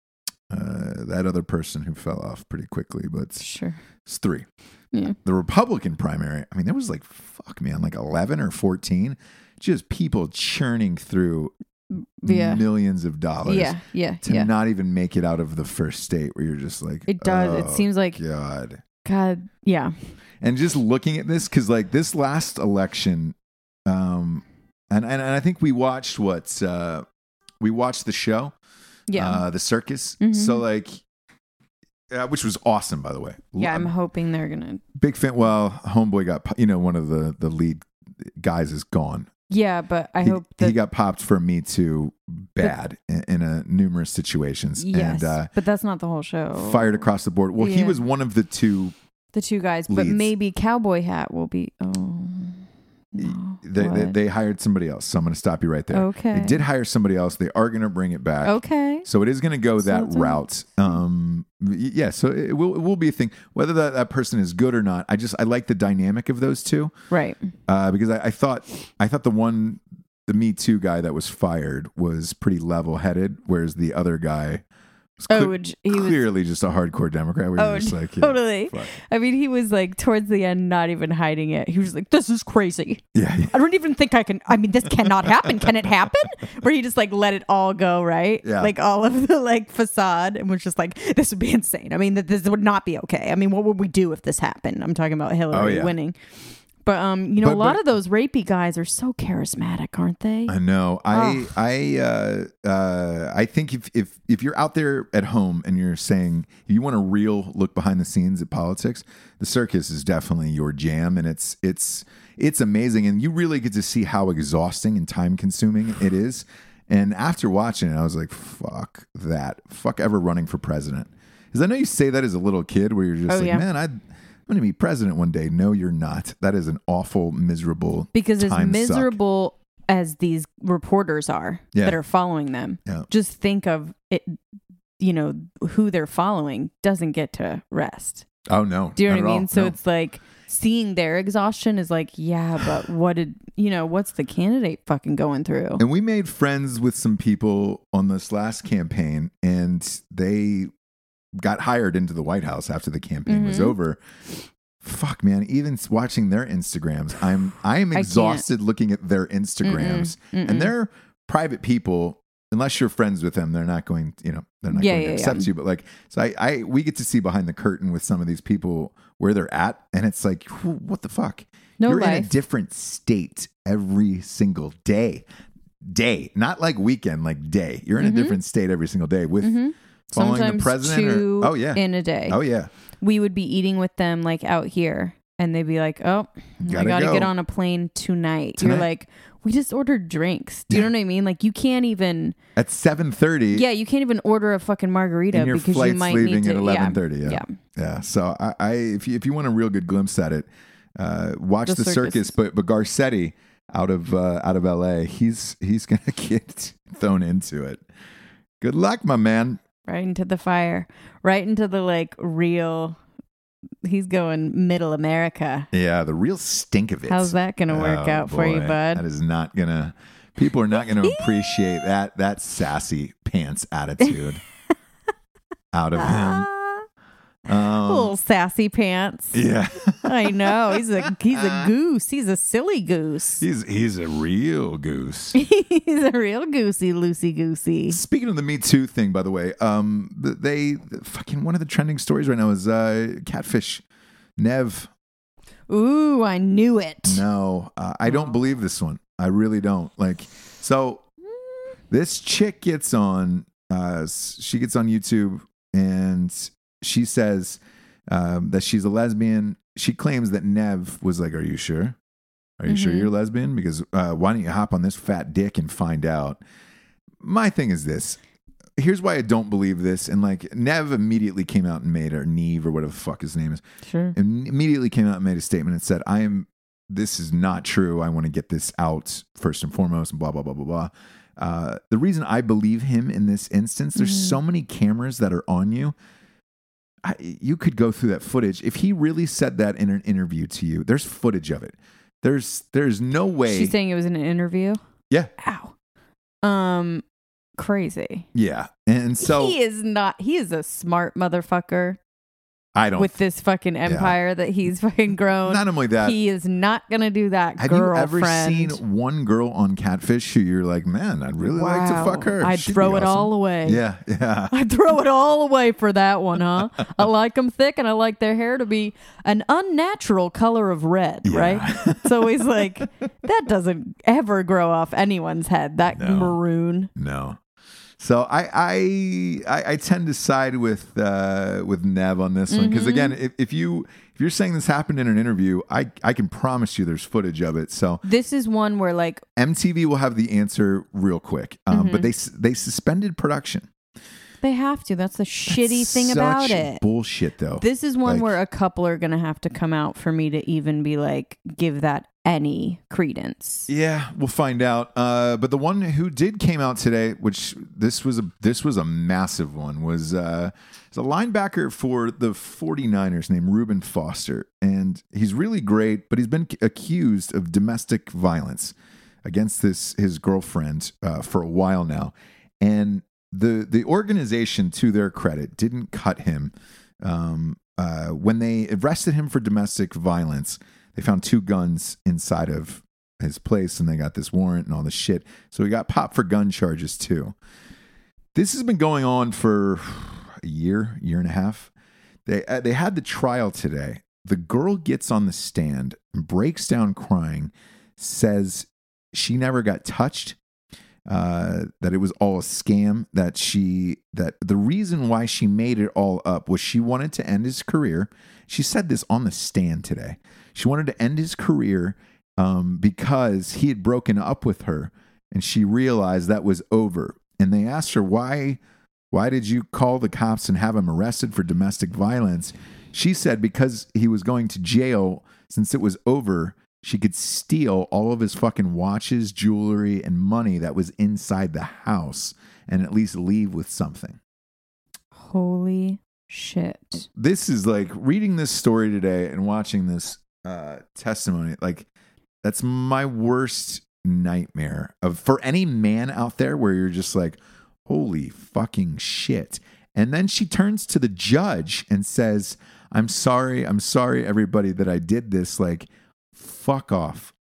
that other person who fell off pretty quickly. But sure, it's 3. Yeah. The Republican primary, I mean, there was like 11 or 14, just people churning through millions of dollars to not even make it out of the first state, where you're just like, it does. It seems like God, yeah. And just looking at this, because like this last election, and I think we watched the show, the circus. So like. Which was awesome, by the way. Yeah, I'm hoping they're gonna. Big fan. Well, homeboy got, one of the lead guys is gone. Yeah, but I hope that he got popped for Me Too bad in numerous situations. Yes, and, but that's not the whole show. Fired across the board. Well, he was one of the 2. The 2 guys, leads. But maybe Cowboy Hat will be. Oh, no. They hired somebody else. So I'm going to stop you right there. Okay. They did hire somebody else. They are going to bring it back. Okay. So it is going to go that route. Yeah. So it will be a thing. Whether that person is good or not, I like the dynamic of those 2. Right. Because I thought the Me Too guy that was fired was pretty level headed, whereas the other guy was clearly just a hardcore Democrat. Where you're just like, totally. Fuck. I mean, he was like towards the end, not even hiding it. He was like, "This is crazy. Yeah. I don't even think I can. I mean, this cannot happen. Can it happen?" Where he just like let it all go, right? Yeah. Like all of the like facade, and was just like, "This would be insane. I mean, this would not be okay. I mean, what would we do if this happened?" I'm talking about Hillary winning. But a lot of those rapey guys are so charismatic, aren't they? I know. I think if you're out there at home and you're saying you want a real look behind the scenes at politics, the circus is definitely your jam, and it's amazing, and you really get to see how exhausting and time consuming it is. And after watching it, I was like, "Fuck that! Fuck ever running for president." Because I know you say that as a little kid, where you're just man, I'm going to be president one day. No, you're not. That is an awful, miserable. Because as time miserable as these reporters are that are following them, just think of it. Who they're following doesn't get to rest. Oh no! Do you know what I mean? So it's like seeing their exhaustion is like, yeah, but what's the candidate fucking going through? And we made friends with some people on this last campaign, and they got hired into the White House after the campaign was over. Fuck, man, even watching their Instagrams, I'm exhausted looking at their Instagrams. And they're private people. Unless you're friends with them, they're not going to accept you. But like, so we get to see behind the curtain with some of these people where they're at, and it's like, what the fuck? You're in a different state every single day, not like weekend, like day. You're in a different state every single day with following sometimes the president. 2 in a day. Oh yeah. We would be eating with them like out here, and they'd be like, "Oh, I gotta get on a plane tonight." You're like, "We just ordered drinks." Do you know what I mean? Like, you can't even at 7:30. Yeah, you can't even order a fucking margarita and your because flight's you might leaving need to. at 11:30. Yeah. So if you want a real good glimpse at it, watch the circus. But Garcetti out of LA, he's gonna get thrown into it. Good luck, my man. Right into the fire. Right into the like real. He's going middle America. Yeah, the real stink of it. How's that going to work out for you, bud? That is not going to People are not going to appreciate that sassy pants attitude out of him. Little sassy pants. Yeah. I know. He's a goose. He's a silly goose. He's a real goose. He's a real goosey, loosey goosey. Speaking of the Me Too thing, by the way, they fucking one of the trending stories right now is Catfish. Nev. Ooh, I knew it. No, I don't believe this one. I really don't. Like, so this chick gets on, she gets on YouTube and she says that she's a lesbian. She claims that Nev was like, "Are you sure? Are you sure you're a lesbian? Because why don't you hop on this fat dick and find out?" My thing is this. Here's why I don't believe this. And like Nev immediately came out and made, or Neve or whatever the fuck his name is. Sure. And immediately came out and made a statement and said, this is not true. I want to get this out first and foremost and blah, blah, blah, blah, blah. The reason I believe him in this instance, there's so many cameras that are on you. You could go through that footage. If he really said that in an interview to you, there's footage of it. There's no way. She's saying it was in an interview? Yeah. Ow. Crazy. Yeah. And so he is a smart motherfucker. I don't. With this fucking empire that he's fucking grown. Not only that. He is not going to do that, Have girlfriend. you ever seen one girl on Catfish who you're like, man, I'd really like to fuck her. I'd She'd throw be it awesome. all away. Yeah, yeah. I'd throw it all away for that one, huh? I like them thick and I like their hair to be an unnatural color of red, right? It's always like, that doesn't ever grow off anyone's head, that maroon. No. So I tend to side with Nev on this one because again, if you're saying this happened in an interview, I can promise you there's footage of it. So this is one where like MTV will have the answer real quick, but they suspended production. They have to. That's the shitty thing about it. Bullshit, though. This is one where a couple are going to have to come out for me to even be like, give that any credence. Yeah, we'll find out. But the one who came out today, which this was a massive one, was a linebacker for the 49ers named Reuben Foster. And he's really great, but he's been accused of domestic violence against his girlfriend for a while now. And the organization, to their credit, didn't cut him. When they arrested him for domestic violence, they found 2 guns inside of his place, and they got this warrant and all this shit. So he got popped for gun charges too. This has been going on for a year and a half. They had the trial today. The girl gets on the stand and breaks down crying, says she never got touched. That it was all a scam, that the reason why she made it all up was she wanted to end his career. She said this on the stand today. She wanted to end his career because he had broken up with her and she realized that was over. And they asked her, why did you call the cops and have him arrested for domestic violence? She said because he was going to jail, since it was over, she could steal all of his fucking watches, jewelry, and money that was inside the house and at least leave with something. Holy shit. This is like reading this story today and watching this testimony. Like, that's my worst nightmare for any man out there, where you're just like, holy fucking shit. And then she turns to the judge and says, I'm sorry, everybody, that I did this. Like, fuck off.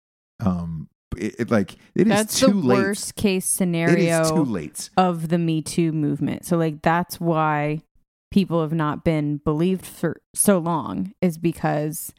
It is that's too the late. Worst case scenario. It is too late of the Me Too movement. So like that's why people have not been believed for so long, is because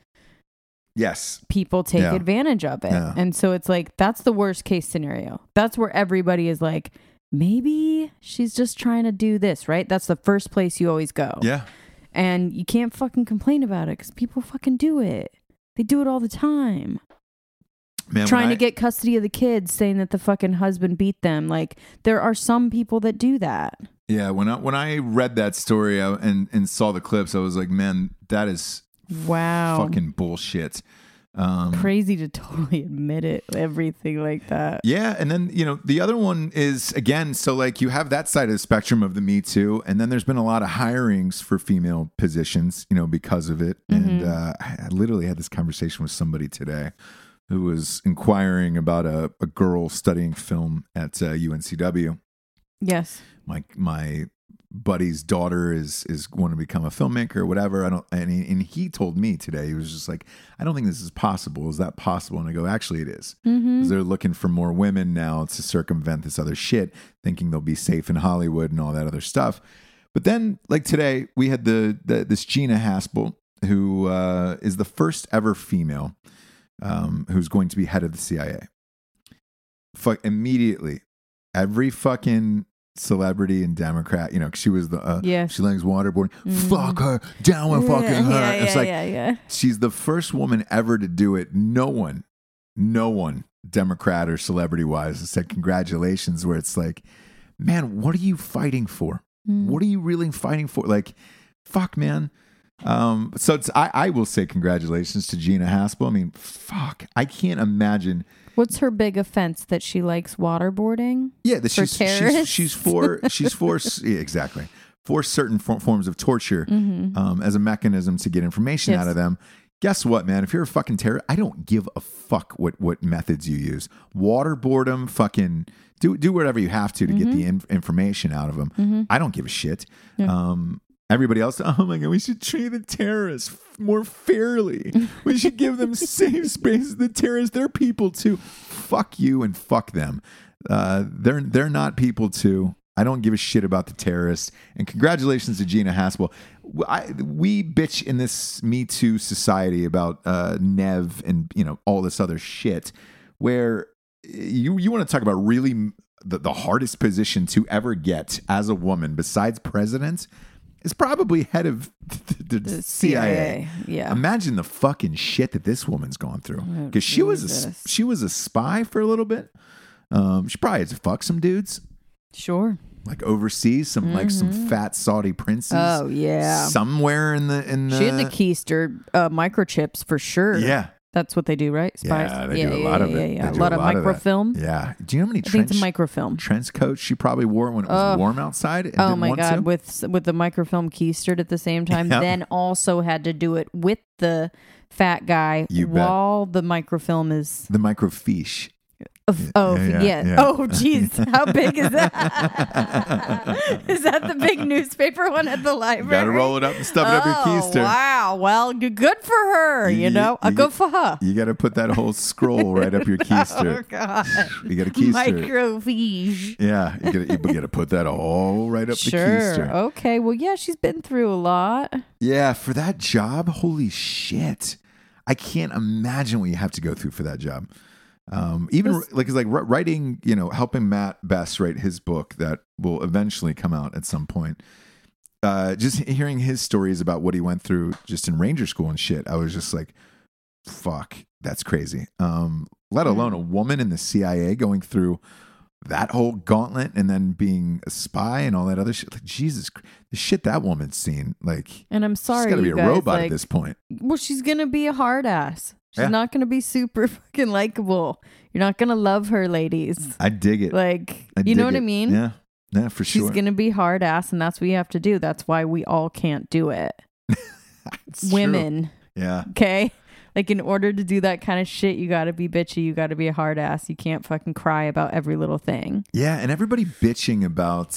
people take advantage of it. Yeah. And so it's like, that's the worst case scenario. That's where everybody is like, maybe she's just trying to do this, right? That's the first place you always go. Yeah. And you can't fucking complain about it because people fucking do it. They do it all the time. Man, trying to get custody of the kids, saying that the fucking husband beat them. Like, there are some people that do that. Yeah, when I read that story and saw the clips, I was like, man, that is fucking bullshit. Crazy to totally admit it, everything like that. Yeah, and then, the other one is, again, so like you have that side of the spectrum of the Me Too, and then there's been a lot of hirings for female positions, because of it. And I literally had this conversation with somebody today who was inquiring about a girl studying film at UNCW. Yes. My buddy's daughter is going to become a filmmaker or whatever. And he told me today, he was just like, I don't think this is possible. Is that possible? And I go, actually it is. Mm-hmm. 'Cause they're looking for more women now to circumvent this other shit, thinking they'll be safe in Hollywood and all that other stuff. But then, like today, we had this Gina Haspel, who is the first ever female who's going to be head of the CIA. Immediately, every fucking celebrity and Democrat, you know, 'cause she was the she likes waterboarding. Fuck her, down with fucking her. It's like she's the first woman ever to do it. No one, Democrat or celebrity wise, has said congratulations. Where it's like, man, what are you fighting for? What are you really fighting for? Like, fuck, man. So I will say congratulations to Gina Haspel. I mean, fuck, I can't imagine. What's her big offense? That she likes waterboarding? Yeah, that for she's for yeah, exactly, for certain forms of torture as a mechanism to get information out of them. Guess what, man? If you're a fucking terrorist, I don't give a fuck what methods you use. Waterboard them, fucking do whatever you have to get the information out of them. I don't give a shit. Yeah. Everybody else, oh my God, we should treat the terrorists more fairly. We should give them safe spaces. The terrorists, they're people too. Fuck you and fuck them. They're not people too. I don't give a shit about the terrorists. And congratulations to Gina Haspel. We bitch in this Me Too society about Nev and all this other shit, where you want to talk about really the hardest position to ever get as a woman besides president. Is probably head of the CIA. Yeah. Imagine the fucking shit that this woman's gone through. Because she was a spy for a little bit. She probably had to fuck some dudes. Sure. Like overseas, some fat Saudi princes. Oh yeah. Somewhere in the she had the keister microchips for sure. Yeah. That's what they do, right? Spies? Yeah, they do a lot of it. Yeah. A lot of microfilm. Yeah. Do you know how many I think it's microfilm trench coats she probably wore when it was warm outside? And oh my God, with the microfilm keistered at the same time. Yep. Then also had to do it with the fat guy while the microfilm is the microfiche. Yeah. Oh, geez. How big is that? Is that the big newspaper one at the library? You gotta roll it up and stuff it up your keister. Wow. Well, good for her, good for her. You gotta put that whole scroll right up your keister. Oh, God. You gotta keister. Microfiche. Yeah. You gotta put that all right up the keister. Okay. Well, yeah, she's been through a lot. Yeah. For that job, holy shit. I can't imagine what you have to go through for that job. Even writing, helping Matt Best write his book that will eventually come out at some point. Just hearing his stories about what he went through just in Ranger School and shit, I was just like, fuck, that's crazy. Let alone a woman in the CIA going through that whole gauntlet and then being a spy and all that other shit. Like, Jesus, the shit that woman's seen. Like, and I'm sorry, she's got to be a robot at this point. Well, she's gonna be a hard ass. She's not going to be super fucking likable. You're not going to love her, ladies. I dig it. You know what I mean? Yeah. Yeah, for sure. She's going to be hard ass, and that's what you have to do. That's why we all can't do it. Women. True. Yeah. Okay? Like, in order to do that kind of shit, you got to be bitchy. You got to be a hard ass. You can't fucking cry about every little thing. Yeah, and everybody bitching about,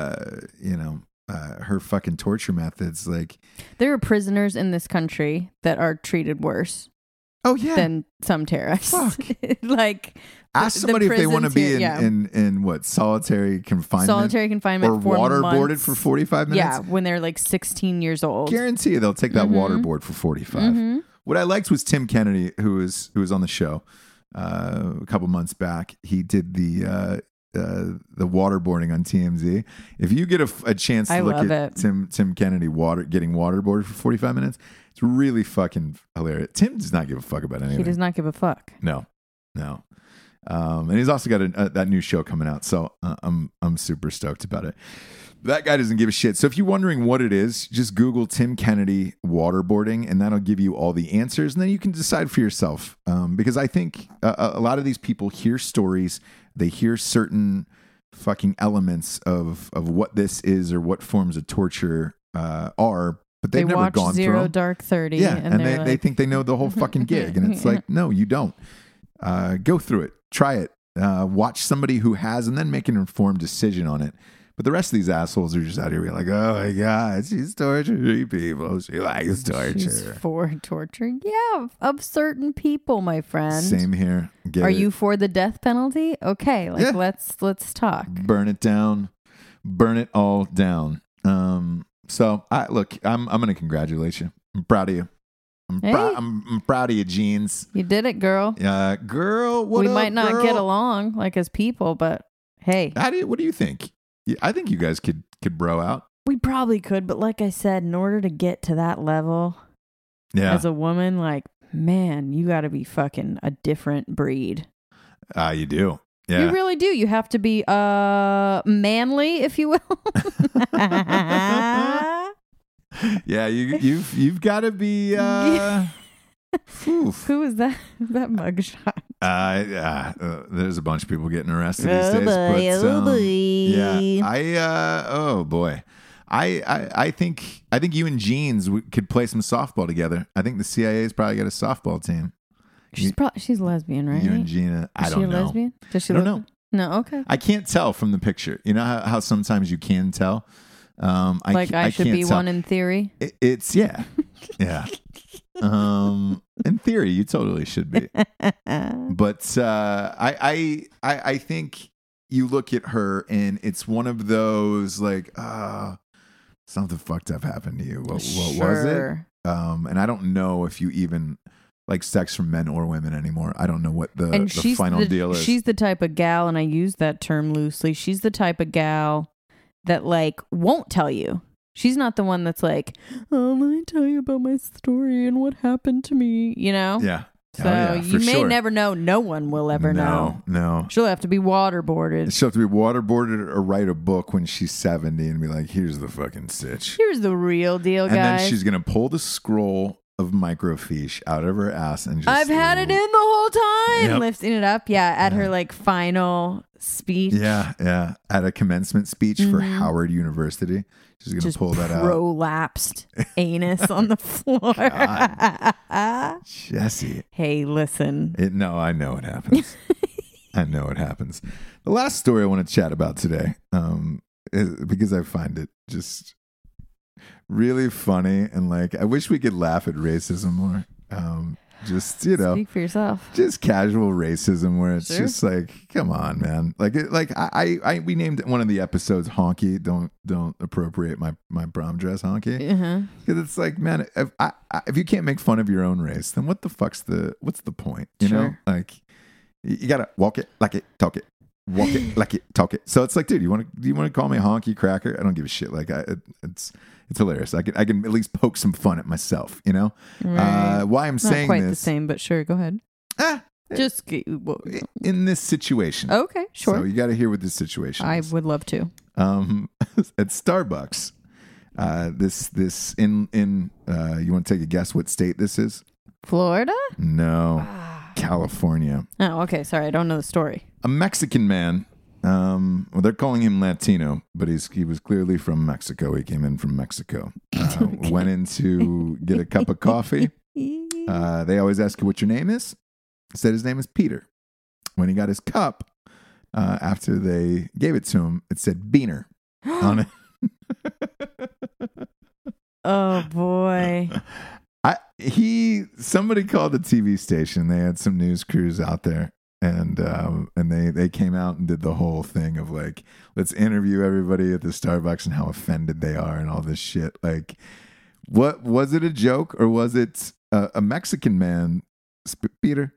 her fucking torture methods. Like, there are prisoners in this country that are treated worse. Oh yeah, than some terrorists. Fuck. Like, ask somebody if they want to be in what solitary confinement, or for waterboarded months. for 45 minutes. Yeah, when they're like 16 years old. Guarantee you they'll take that waterboard for 45. What I liked was Tim Kennedy, who was on the show a couple months back. He did the waterboarding on TMZ. If you get a chance to look at Tim Kennedy getting waterboarded for 45 minutes. It's really fucking hilarious. Tim does not give a fuck about anything. He does not give a fuck. No. And he's also got that new show coming out. So I'm super stoked about it. That guy doesn't give a shit. So if you're wondering what it is, just Google Tim Kennedy waterboarding, and that'll give you all the answers. And then you can decide for yourself. Because I think a lot of these people hear stories. They hear certain fucking elements of what this is or what forms of torture are. But they've never gone through Zero Dark 30. Yeah, and they think they know the whole fucking gig. And it's like, no, you don't. go through it, try it, watch somebody who has, and then make an informed decision on it. But the rest of these assholes are just out here being like, oh my God, she's torturing people. She likes torture. She's for torture. Yeah, of certain people, my friend. Same here. Are you for the death penalty? Okay, let's talk. Burn it down. Burn it all down. So I'm going to congratulate you. I'm proud of you. I'm proud of you, Jeans. You did it, girl. Girl, what we up, might not girl? get along like as people, but hey. What do you think? Yeah, I think you guys could bro out. We probably could, but like I said, in order to get to that level as a woman, like, man, you got to be fucking a different breed. You do. Yeah. You really do. You have to be manly, if you will. Yeah, you've got to be Who is that? That mugshot. There's a bunch of people getting arrested these days. Oh boy. I think you and Jeans could play some softball together. I think the CIA's probably got a softball team. She's lesbian, right? You and Gina. I don't know. Is she a lesbian? Does she I don't know. No, okay. I can't tell from the picture. You know how sometimes you can tell? I should be one in theory? It's yeah. In theory, you totally should be. But I think you look at her and it's one of those like, something fucked up happened to you. What was it? And I don't know if you even like sex from men or women anymore. I don't know what the final deal is. She's the type of gal, and I use that term loosely. She's the type of gal that like won't tell you. She's not the one that's like, oh, let me tell you about my story and what happened to me, you know? Yeah. So you may never know. No one will ever know. No. She'll have to be waterboarded. She'll have to be waterboarded or write a book when she's 70 and be like, here's the fucking sitch. Here's the real deal, guys. And then she's going to pull the scroll of microfiche out of her ass and just... I've had it in the whole time. Yep. Lifting it up. Yeah. At her like final speech. Yeah. At a commencement speech for Howard University. She's going to pull that out. Prolapsed anus on the floor. Jesse. Hey, listen. No, I know it happens. I know it happens. The last story I want to chat about today, is because I find it just really funny and like I wish we could laugh at racism more. Just, you know, speak for yourself. Just casual racism where it's Sure. just like, come on, man. We named one of the episodes "Honky." Don't appropriate my prom dress, honky. Because it's like, man, if you can't make fun of your own race, then what's the point? You know, like you gotta walk it like it, talk it. Walk it like it, talk it. So it's like, dude, do you want to call me a honky cracker? I don't give a shit. Like it's hilarious. I can at least poke some fun at myself, you know. Right. Why I'm Not saying quite this? the same, but sure, go ahead. Just In this situation. Okay, sure. So you got to hear what this situation I is. would love to. At Starbucks, this in you want to take a guess what state this is? Florida? No, California. Oh, okay. Sorry, I don't know the story. A Mexican man. Well, they're calling him Latino, but he was clearly from Mexico. He came in from Mexico. Went in to get a cup of coffee. They always ask you what your name is. He said his name is Peter. When he got his cup, after they gave it to him, it said Beaner on it. Oh boy. Somebody called the TV station. They had some news crews out there, and they came out and did the whole thing of like, let's interview everybody at the Starbucks and how offended they are and all this shit. Like, what was it, a joke, or was it a Mexican man? Beaner.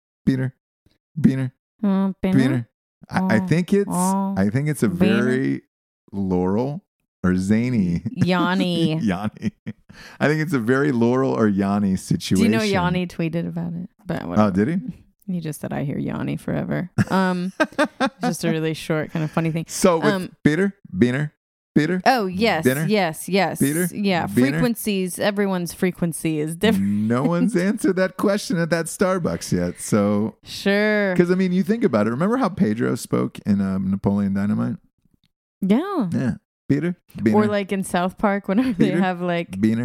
I think it's a very Laurel or zany Yanni. Yanni. I think it's a very Laurel or Yanni situation. Do you know Yanni tweeted about it? But oh, did he? He just said, I hear Yanni forever. Just a really short, kind of funny thing. So with Peter? Oh, yes. Dinner? Yes. Peter? Yeah. Beaner? Frequencies. Everyone's frequency is different. No one's answered that question at that Starbucks yet. So sure. Because, I mean, you think about it. Remember how Pedro spoke in Napoleon Dynamite? Yeah. Yeah. Peter? Or like in South Park, whenever they have like... Beaner?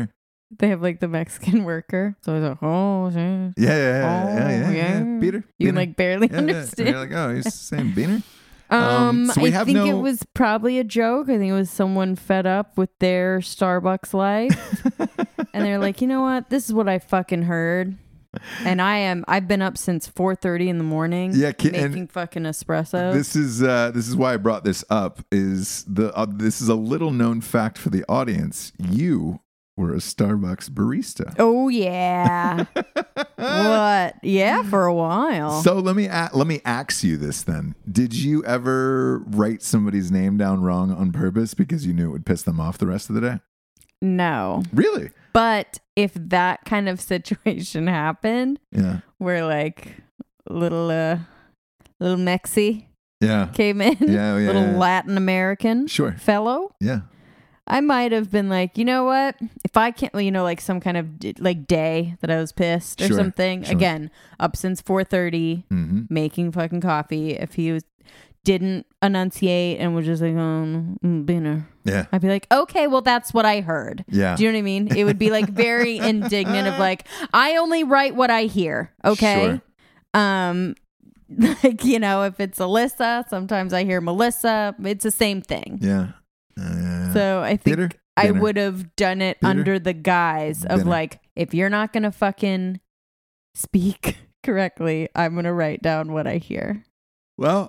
They have like the Mexican worker. So it's like, oh, shit. Yeah. Peter. You can like barely Yeah. understand. You're like, oh, he's saying Beaner. So I think it was probably a joke. I think it was someone fed up with their Starbucks life. And they're like, you know what? This is what I fucking heard. And I've been up since 4:30 in the morning making fucking espresso. This is why I brought this up. This is a little known fact for the audience. You were a Starbucks barista. Oh yeah. What? Yeah, for a while. So let me ask you this then. Did you ever write somebody's name down wrong on purpose because you knew it would piss them off the rest of the day? No. Really? But if that kind of situation happened, where like little Mexi came in, little Latin American fellow, I might have been like, you know what? If I can't, like some kind of like day that I was pissed or something. Again, up since 4:30, making fucking coffee. If he didn't enunciate and was just like, dinner. Yeah. I'd be like, okay, well, that's what I heard. Yeah. Do you know what I mean? It would be like very indignant of like, I only write what I hear. Okay. Like, if it's Alyssa, sometimes I hear Melissa. It's the same thing. Yeah. So I think I would have done it under the guise of like, if you're not going to fucking speak correctly, I'm going to write down what I hear. Well,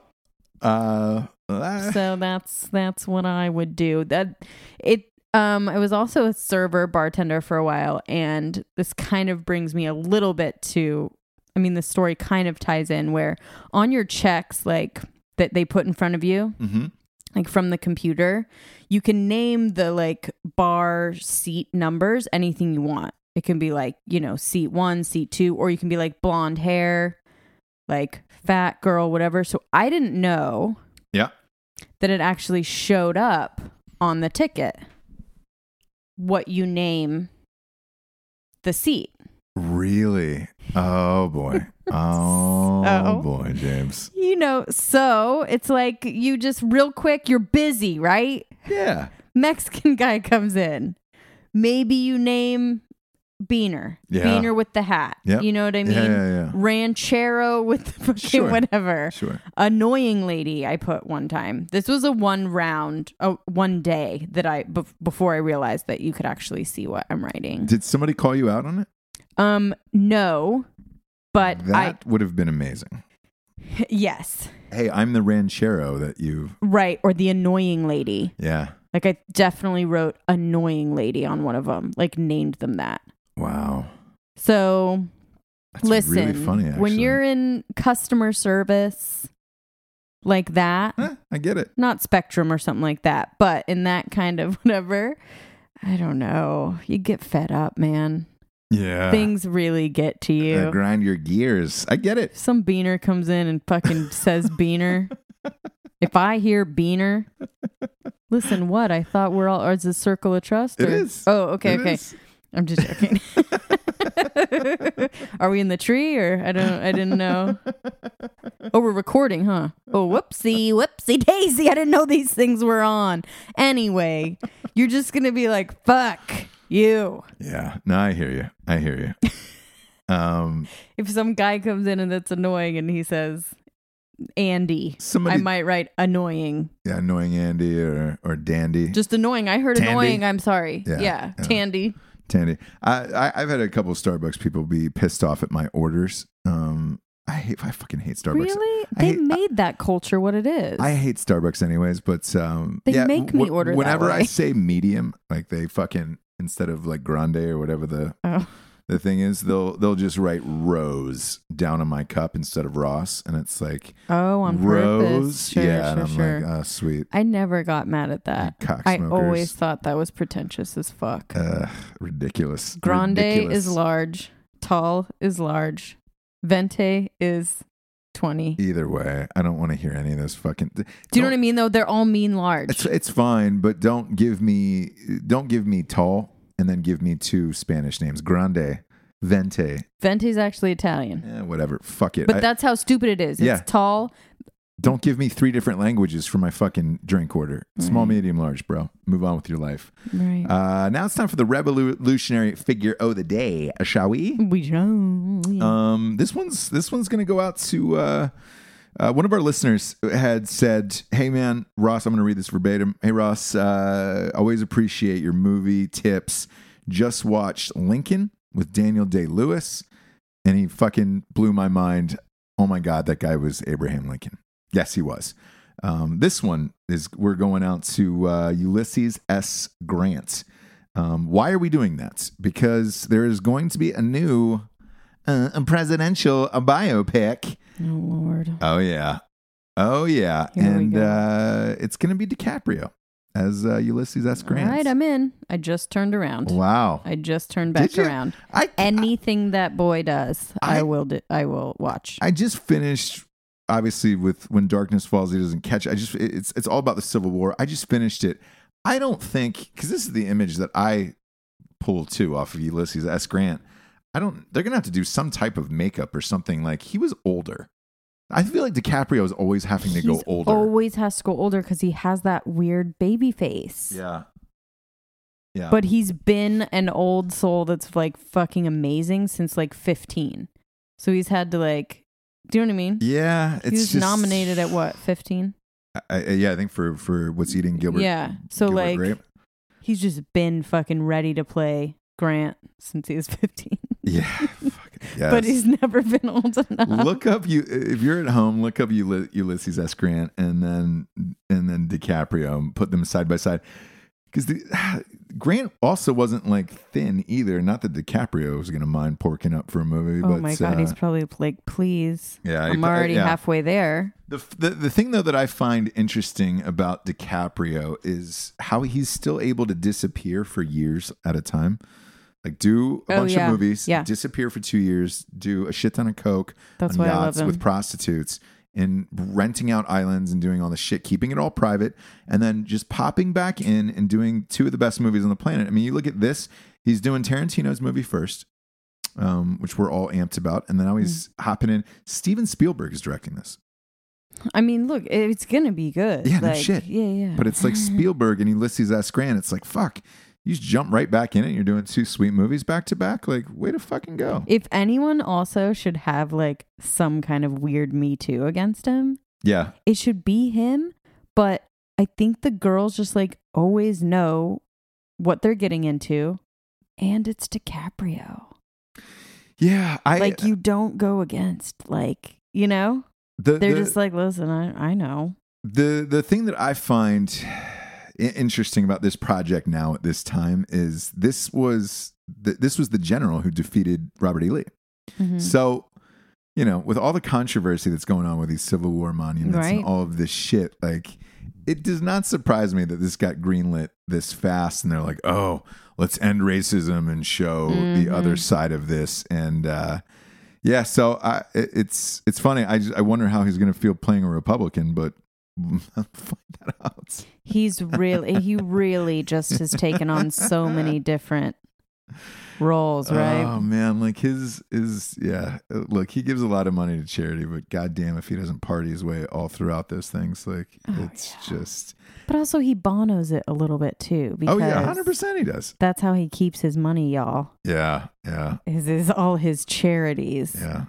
so that's what I would do. I was also a server bartender for a while, and this kind of brings me a little bit to, the story kind of ties in where on your checks, like that they put in front of you, like from the computer, you can name the like bar seat numbers, anything you want. It can be like, seat 1, seat 2, or you can be like blonde hair, like fat girl, whatever. So I didn't know that it actually showed up on the ticket what you name the seat. Really? Oh boy. Oh boy, James. So it's like you just real quick, you're busy, right? Yeah. Mexican guy comes in. Maybe you name Beaner. Yeah. Beaner with the hat. Yep. You know what I mean? Yeah. Ranchero with the fucking whatever. Sure. Annoying lady I put one time. This was a one day that before I realized that you could actually see what I'm writing. Did somebody call you out on it? No. But that would have been amazing. Yes. Hey, I'm the ranchero that you... Right, or the annoying lady. Yeah. Like I definitely wrote annoying lady on one of them, like named them that. Wow. So that's listen, really funny, actually. When you're in customer service like that, I get it. Not Spectrum or something like that, but in that kind of whatever, I don't know. You get fed up, man. Yeah. Things really get to you. Grind your gears. I get it. Some beaner comes in and fucking says beaner. If I hear beaner, listen, what? I thought we're all, or is this circle of trust? It is. Oh, okay, It okay. is. I'm just joking. Are we in the tree or I didn't know. Oh, we're recording, huh? Oh, whoopsie daisy. I didn't know these things were on. Anyway, you're just going to be like, fuck you. Yeah. No, I hear you. If some guy comes in and that's annoying and he says Andy, I might write annoying. Yeah, annoying Andy or Dandy. Just annoying. I heard Tandy. Annoying. I'm sorry. Yeah. Tandy. I've had a couple of Starbucks people be pissed off at my orders. I fucking hate Starbucks. Really? They made that culture what it is. I hate Starbucks anyways, but they make me order whenever that way. I say medium, like they fucking, instead of like grande or whatever the thing is, they'll just write Rose down on my cup instead of Ross, and it's like, on Rose. purpose. Sure, and I'm sure. like, oh, sweet. I never got mad at that. I always thought that was pretentious as fuck. Ridiculous. Grande Ridiculous. is large. Tall is large. Venti is 20. Either way, I don't want to hear any of those fucking. Do you know what I mean? Though they're all mean large. It's fine, but don't give me tall and then give me two Spanish names: Grande, Venti. Venti's actually Italian. Yeah, whatever. Fuck it. But that's how stupid it is. It's tall. Don't give me 3 different languages for my fucking drink order. Small, Right. medium, large, bro. Move on with your life. Right. Now it's time for the revolutionary figure of the day, shall we? We don't. This one's gonna go out to one of our listeners had said, "Hey man, Ross, I'm gonna read this verbatim. Hey Ross, always appreciate your movie tips. Just watched Lincoln with Daniel Day-Lewis, and he fucking blew my mind. Oh my god, that guy was Abraham Lincoln. Yes, he was. This one is we're going out to Ulysses S. Grant. Why are we doing that? Because there is going to be a new presidential biopic. Oh Lord. Oh yeah, Here we and go. it's going to be DiCaprio as Ulysses S. Grant. All right, I'm in. I just turned around. Wow. I just turned back Did you? around. I Anything that boy does, I- I will watch. I just finished. Obviously, with When Darkness Falls, he doesn't catch. It's all about the Civil War. I just finished it. I don't think, because this is the image that I pulled too off of Ulysses S. Grant. They're gonna have to do some type of makeup or something. Like, he was older. I feel like DiCaprio is always having to go He's older. always has to go older because he has that weird baby face. Yeah. Yeah. But he's been an old soul that's like fucking amazing since like 15. So he's had to like, do you know what I mean? yeah, it's He was just, nominated at what, 15? I think for What's Eating Gilbert. Yeah. So Gilbert like, Grape. he's just been fucking ready to play Grant since he was 15. Yeah. Fucking, yes. But he's never been old enough. Look up if you're at home, look up Ulysses S. Grant and then DiCaprio and put them side by side. Because Grant also wasn't like thin either. Not that DiCaprio was going to mind porking up for a movie. Oh but, my God, he's probably like, please. yeah, I'm already yeah. halfway there. The thing though that I find interesting about DiCaprio is how he's still able to disappear for years at a time. Like do a bunch of movies, Yeah. disappear for 2 years, do a shit ton of coke That's on why I love yachts him. with prostitutes and renting out islands and doing all this shit, keeping it all private, and then just popping back in and doing 2 of the best movies on the planet. I mean, you look at this, he's doing Tarantino's movie first, which we're all amped about, and then now he's hopping in. Steven Spielberg is directing this. I mean, look, it's gonna be good. Yeah, no like, shit. Yeah. But it's like Spielberg and Ulysses S. Grant. It's like, fuck, you just jump right back in it. You're doing 2 sweet movies back to back. Like, way to fucking go. If anyone also should have like some kind of weird Me Too against him, Yeah. it should be him. But I think the girls just like always know what they're getting into, and it's DiCaprio. Yeah. Like you don't go against, like, you know, they're just like, listen, I know. The thing that I find interesting about this project now at this time is this was the general who defeated Robert E. Lee. Mhm. So, you know, with all the controversy that's going on with these Civil War monuments Right. and all of this shit, like, it does not surprise me that this got greenlit this fast and they're like, oh, let's end racism and show the other side of this. And yeah, so it's funny. I wonder how he's going to feel playing a Republican, but I'll find that out. he really just has taken on so many different roles, right? Oh man, like his yeah. Look, he gives a lot of money to charity, but goddamn, if he doesn't party his way all throughout those things, like it's just. But also he bonos it a little bit too. Because Oh yeah, 100% he does. that's how he keeps his money, y'all. Yeah, yeah, Is all his charities. yeah.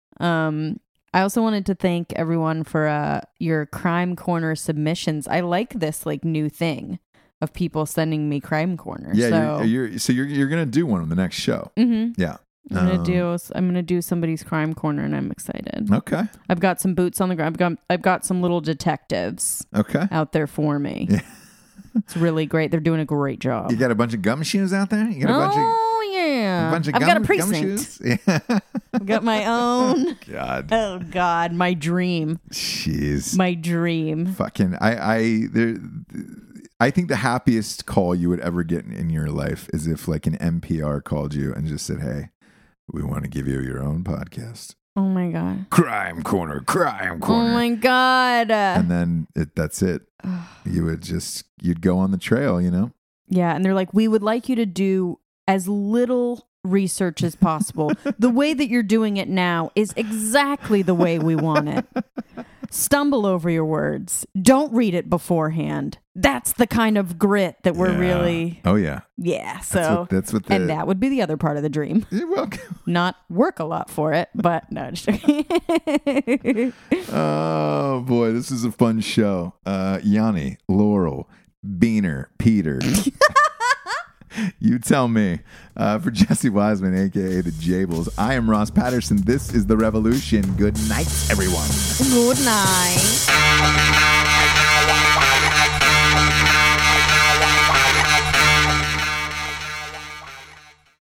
I also wanted to thank everyone for your Crime Corner submissions. I like this like new thing of people sending me Crime Corner. Yeah, so you're gonna do one on the next show. Mhm. Yeah. I'm gonna do somebody's Crime Corner, and I'm excited. Okay. I've got some boots on the ground. I've got some little detectives Okay. out there for me. Yeah. It's really great. They're doing a great job. You got a bunch of gumshoes out there. You got a bunch of. Oh yeah, A bunch of I've got a gumshoes? precinct. Yeah. I've got my own. God. Oh God, my dream. Jeez. My dream. Fucking. I think the happiest call you would ever get in your life is if like an NPR called you and just said, "Hey, we want to give you your own podcast, Oh my God. Crime Corner, Crime Oh Corner." my God. And then that's it. You'd go on the trail, you know? Yeah, and they're like, we would like you to do as little research as possible. The way that you're doing it now is exactly the way we want it. Stumble over your words. Don't read it beforehand. That's the kind of grit that we're really. Oh yeah. Yeah. So that's what. And that would be the other part of the dream. You're welcome. Not work a lot for it, but no. Just joking. Oh boy, this is a fun show. Yanni, Laurel, Beaner, Peter. You tell me. For Jesse Wiseman, aka the Jables, I am Ross Patterson. This is The Revolution. Good night, everyone. Good night.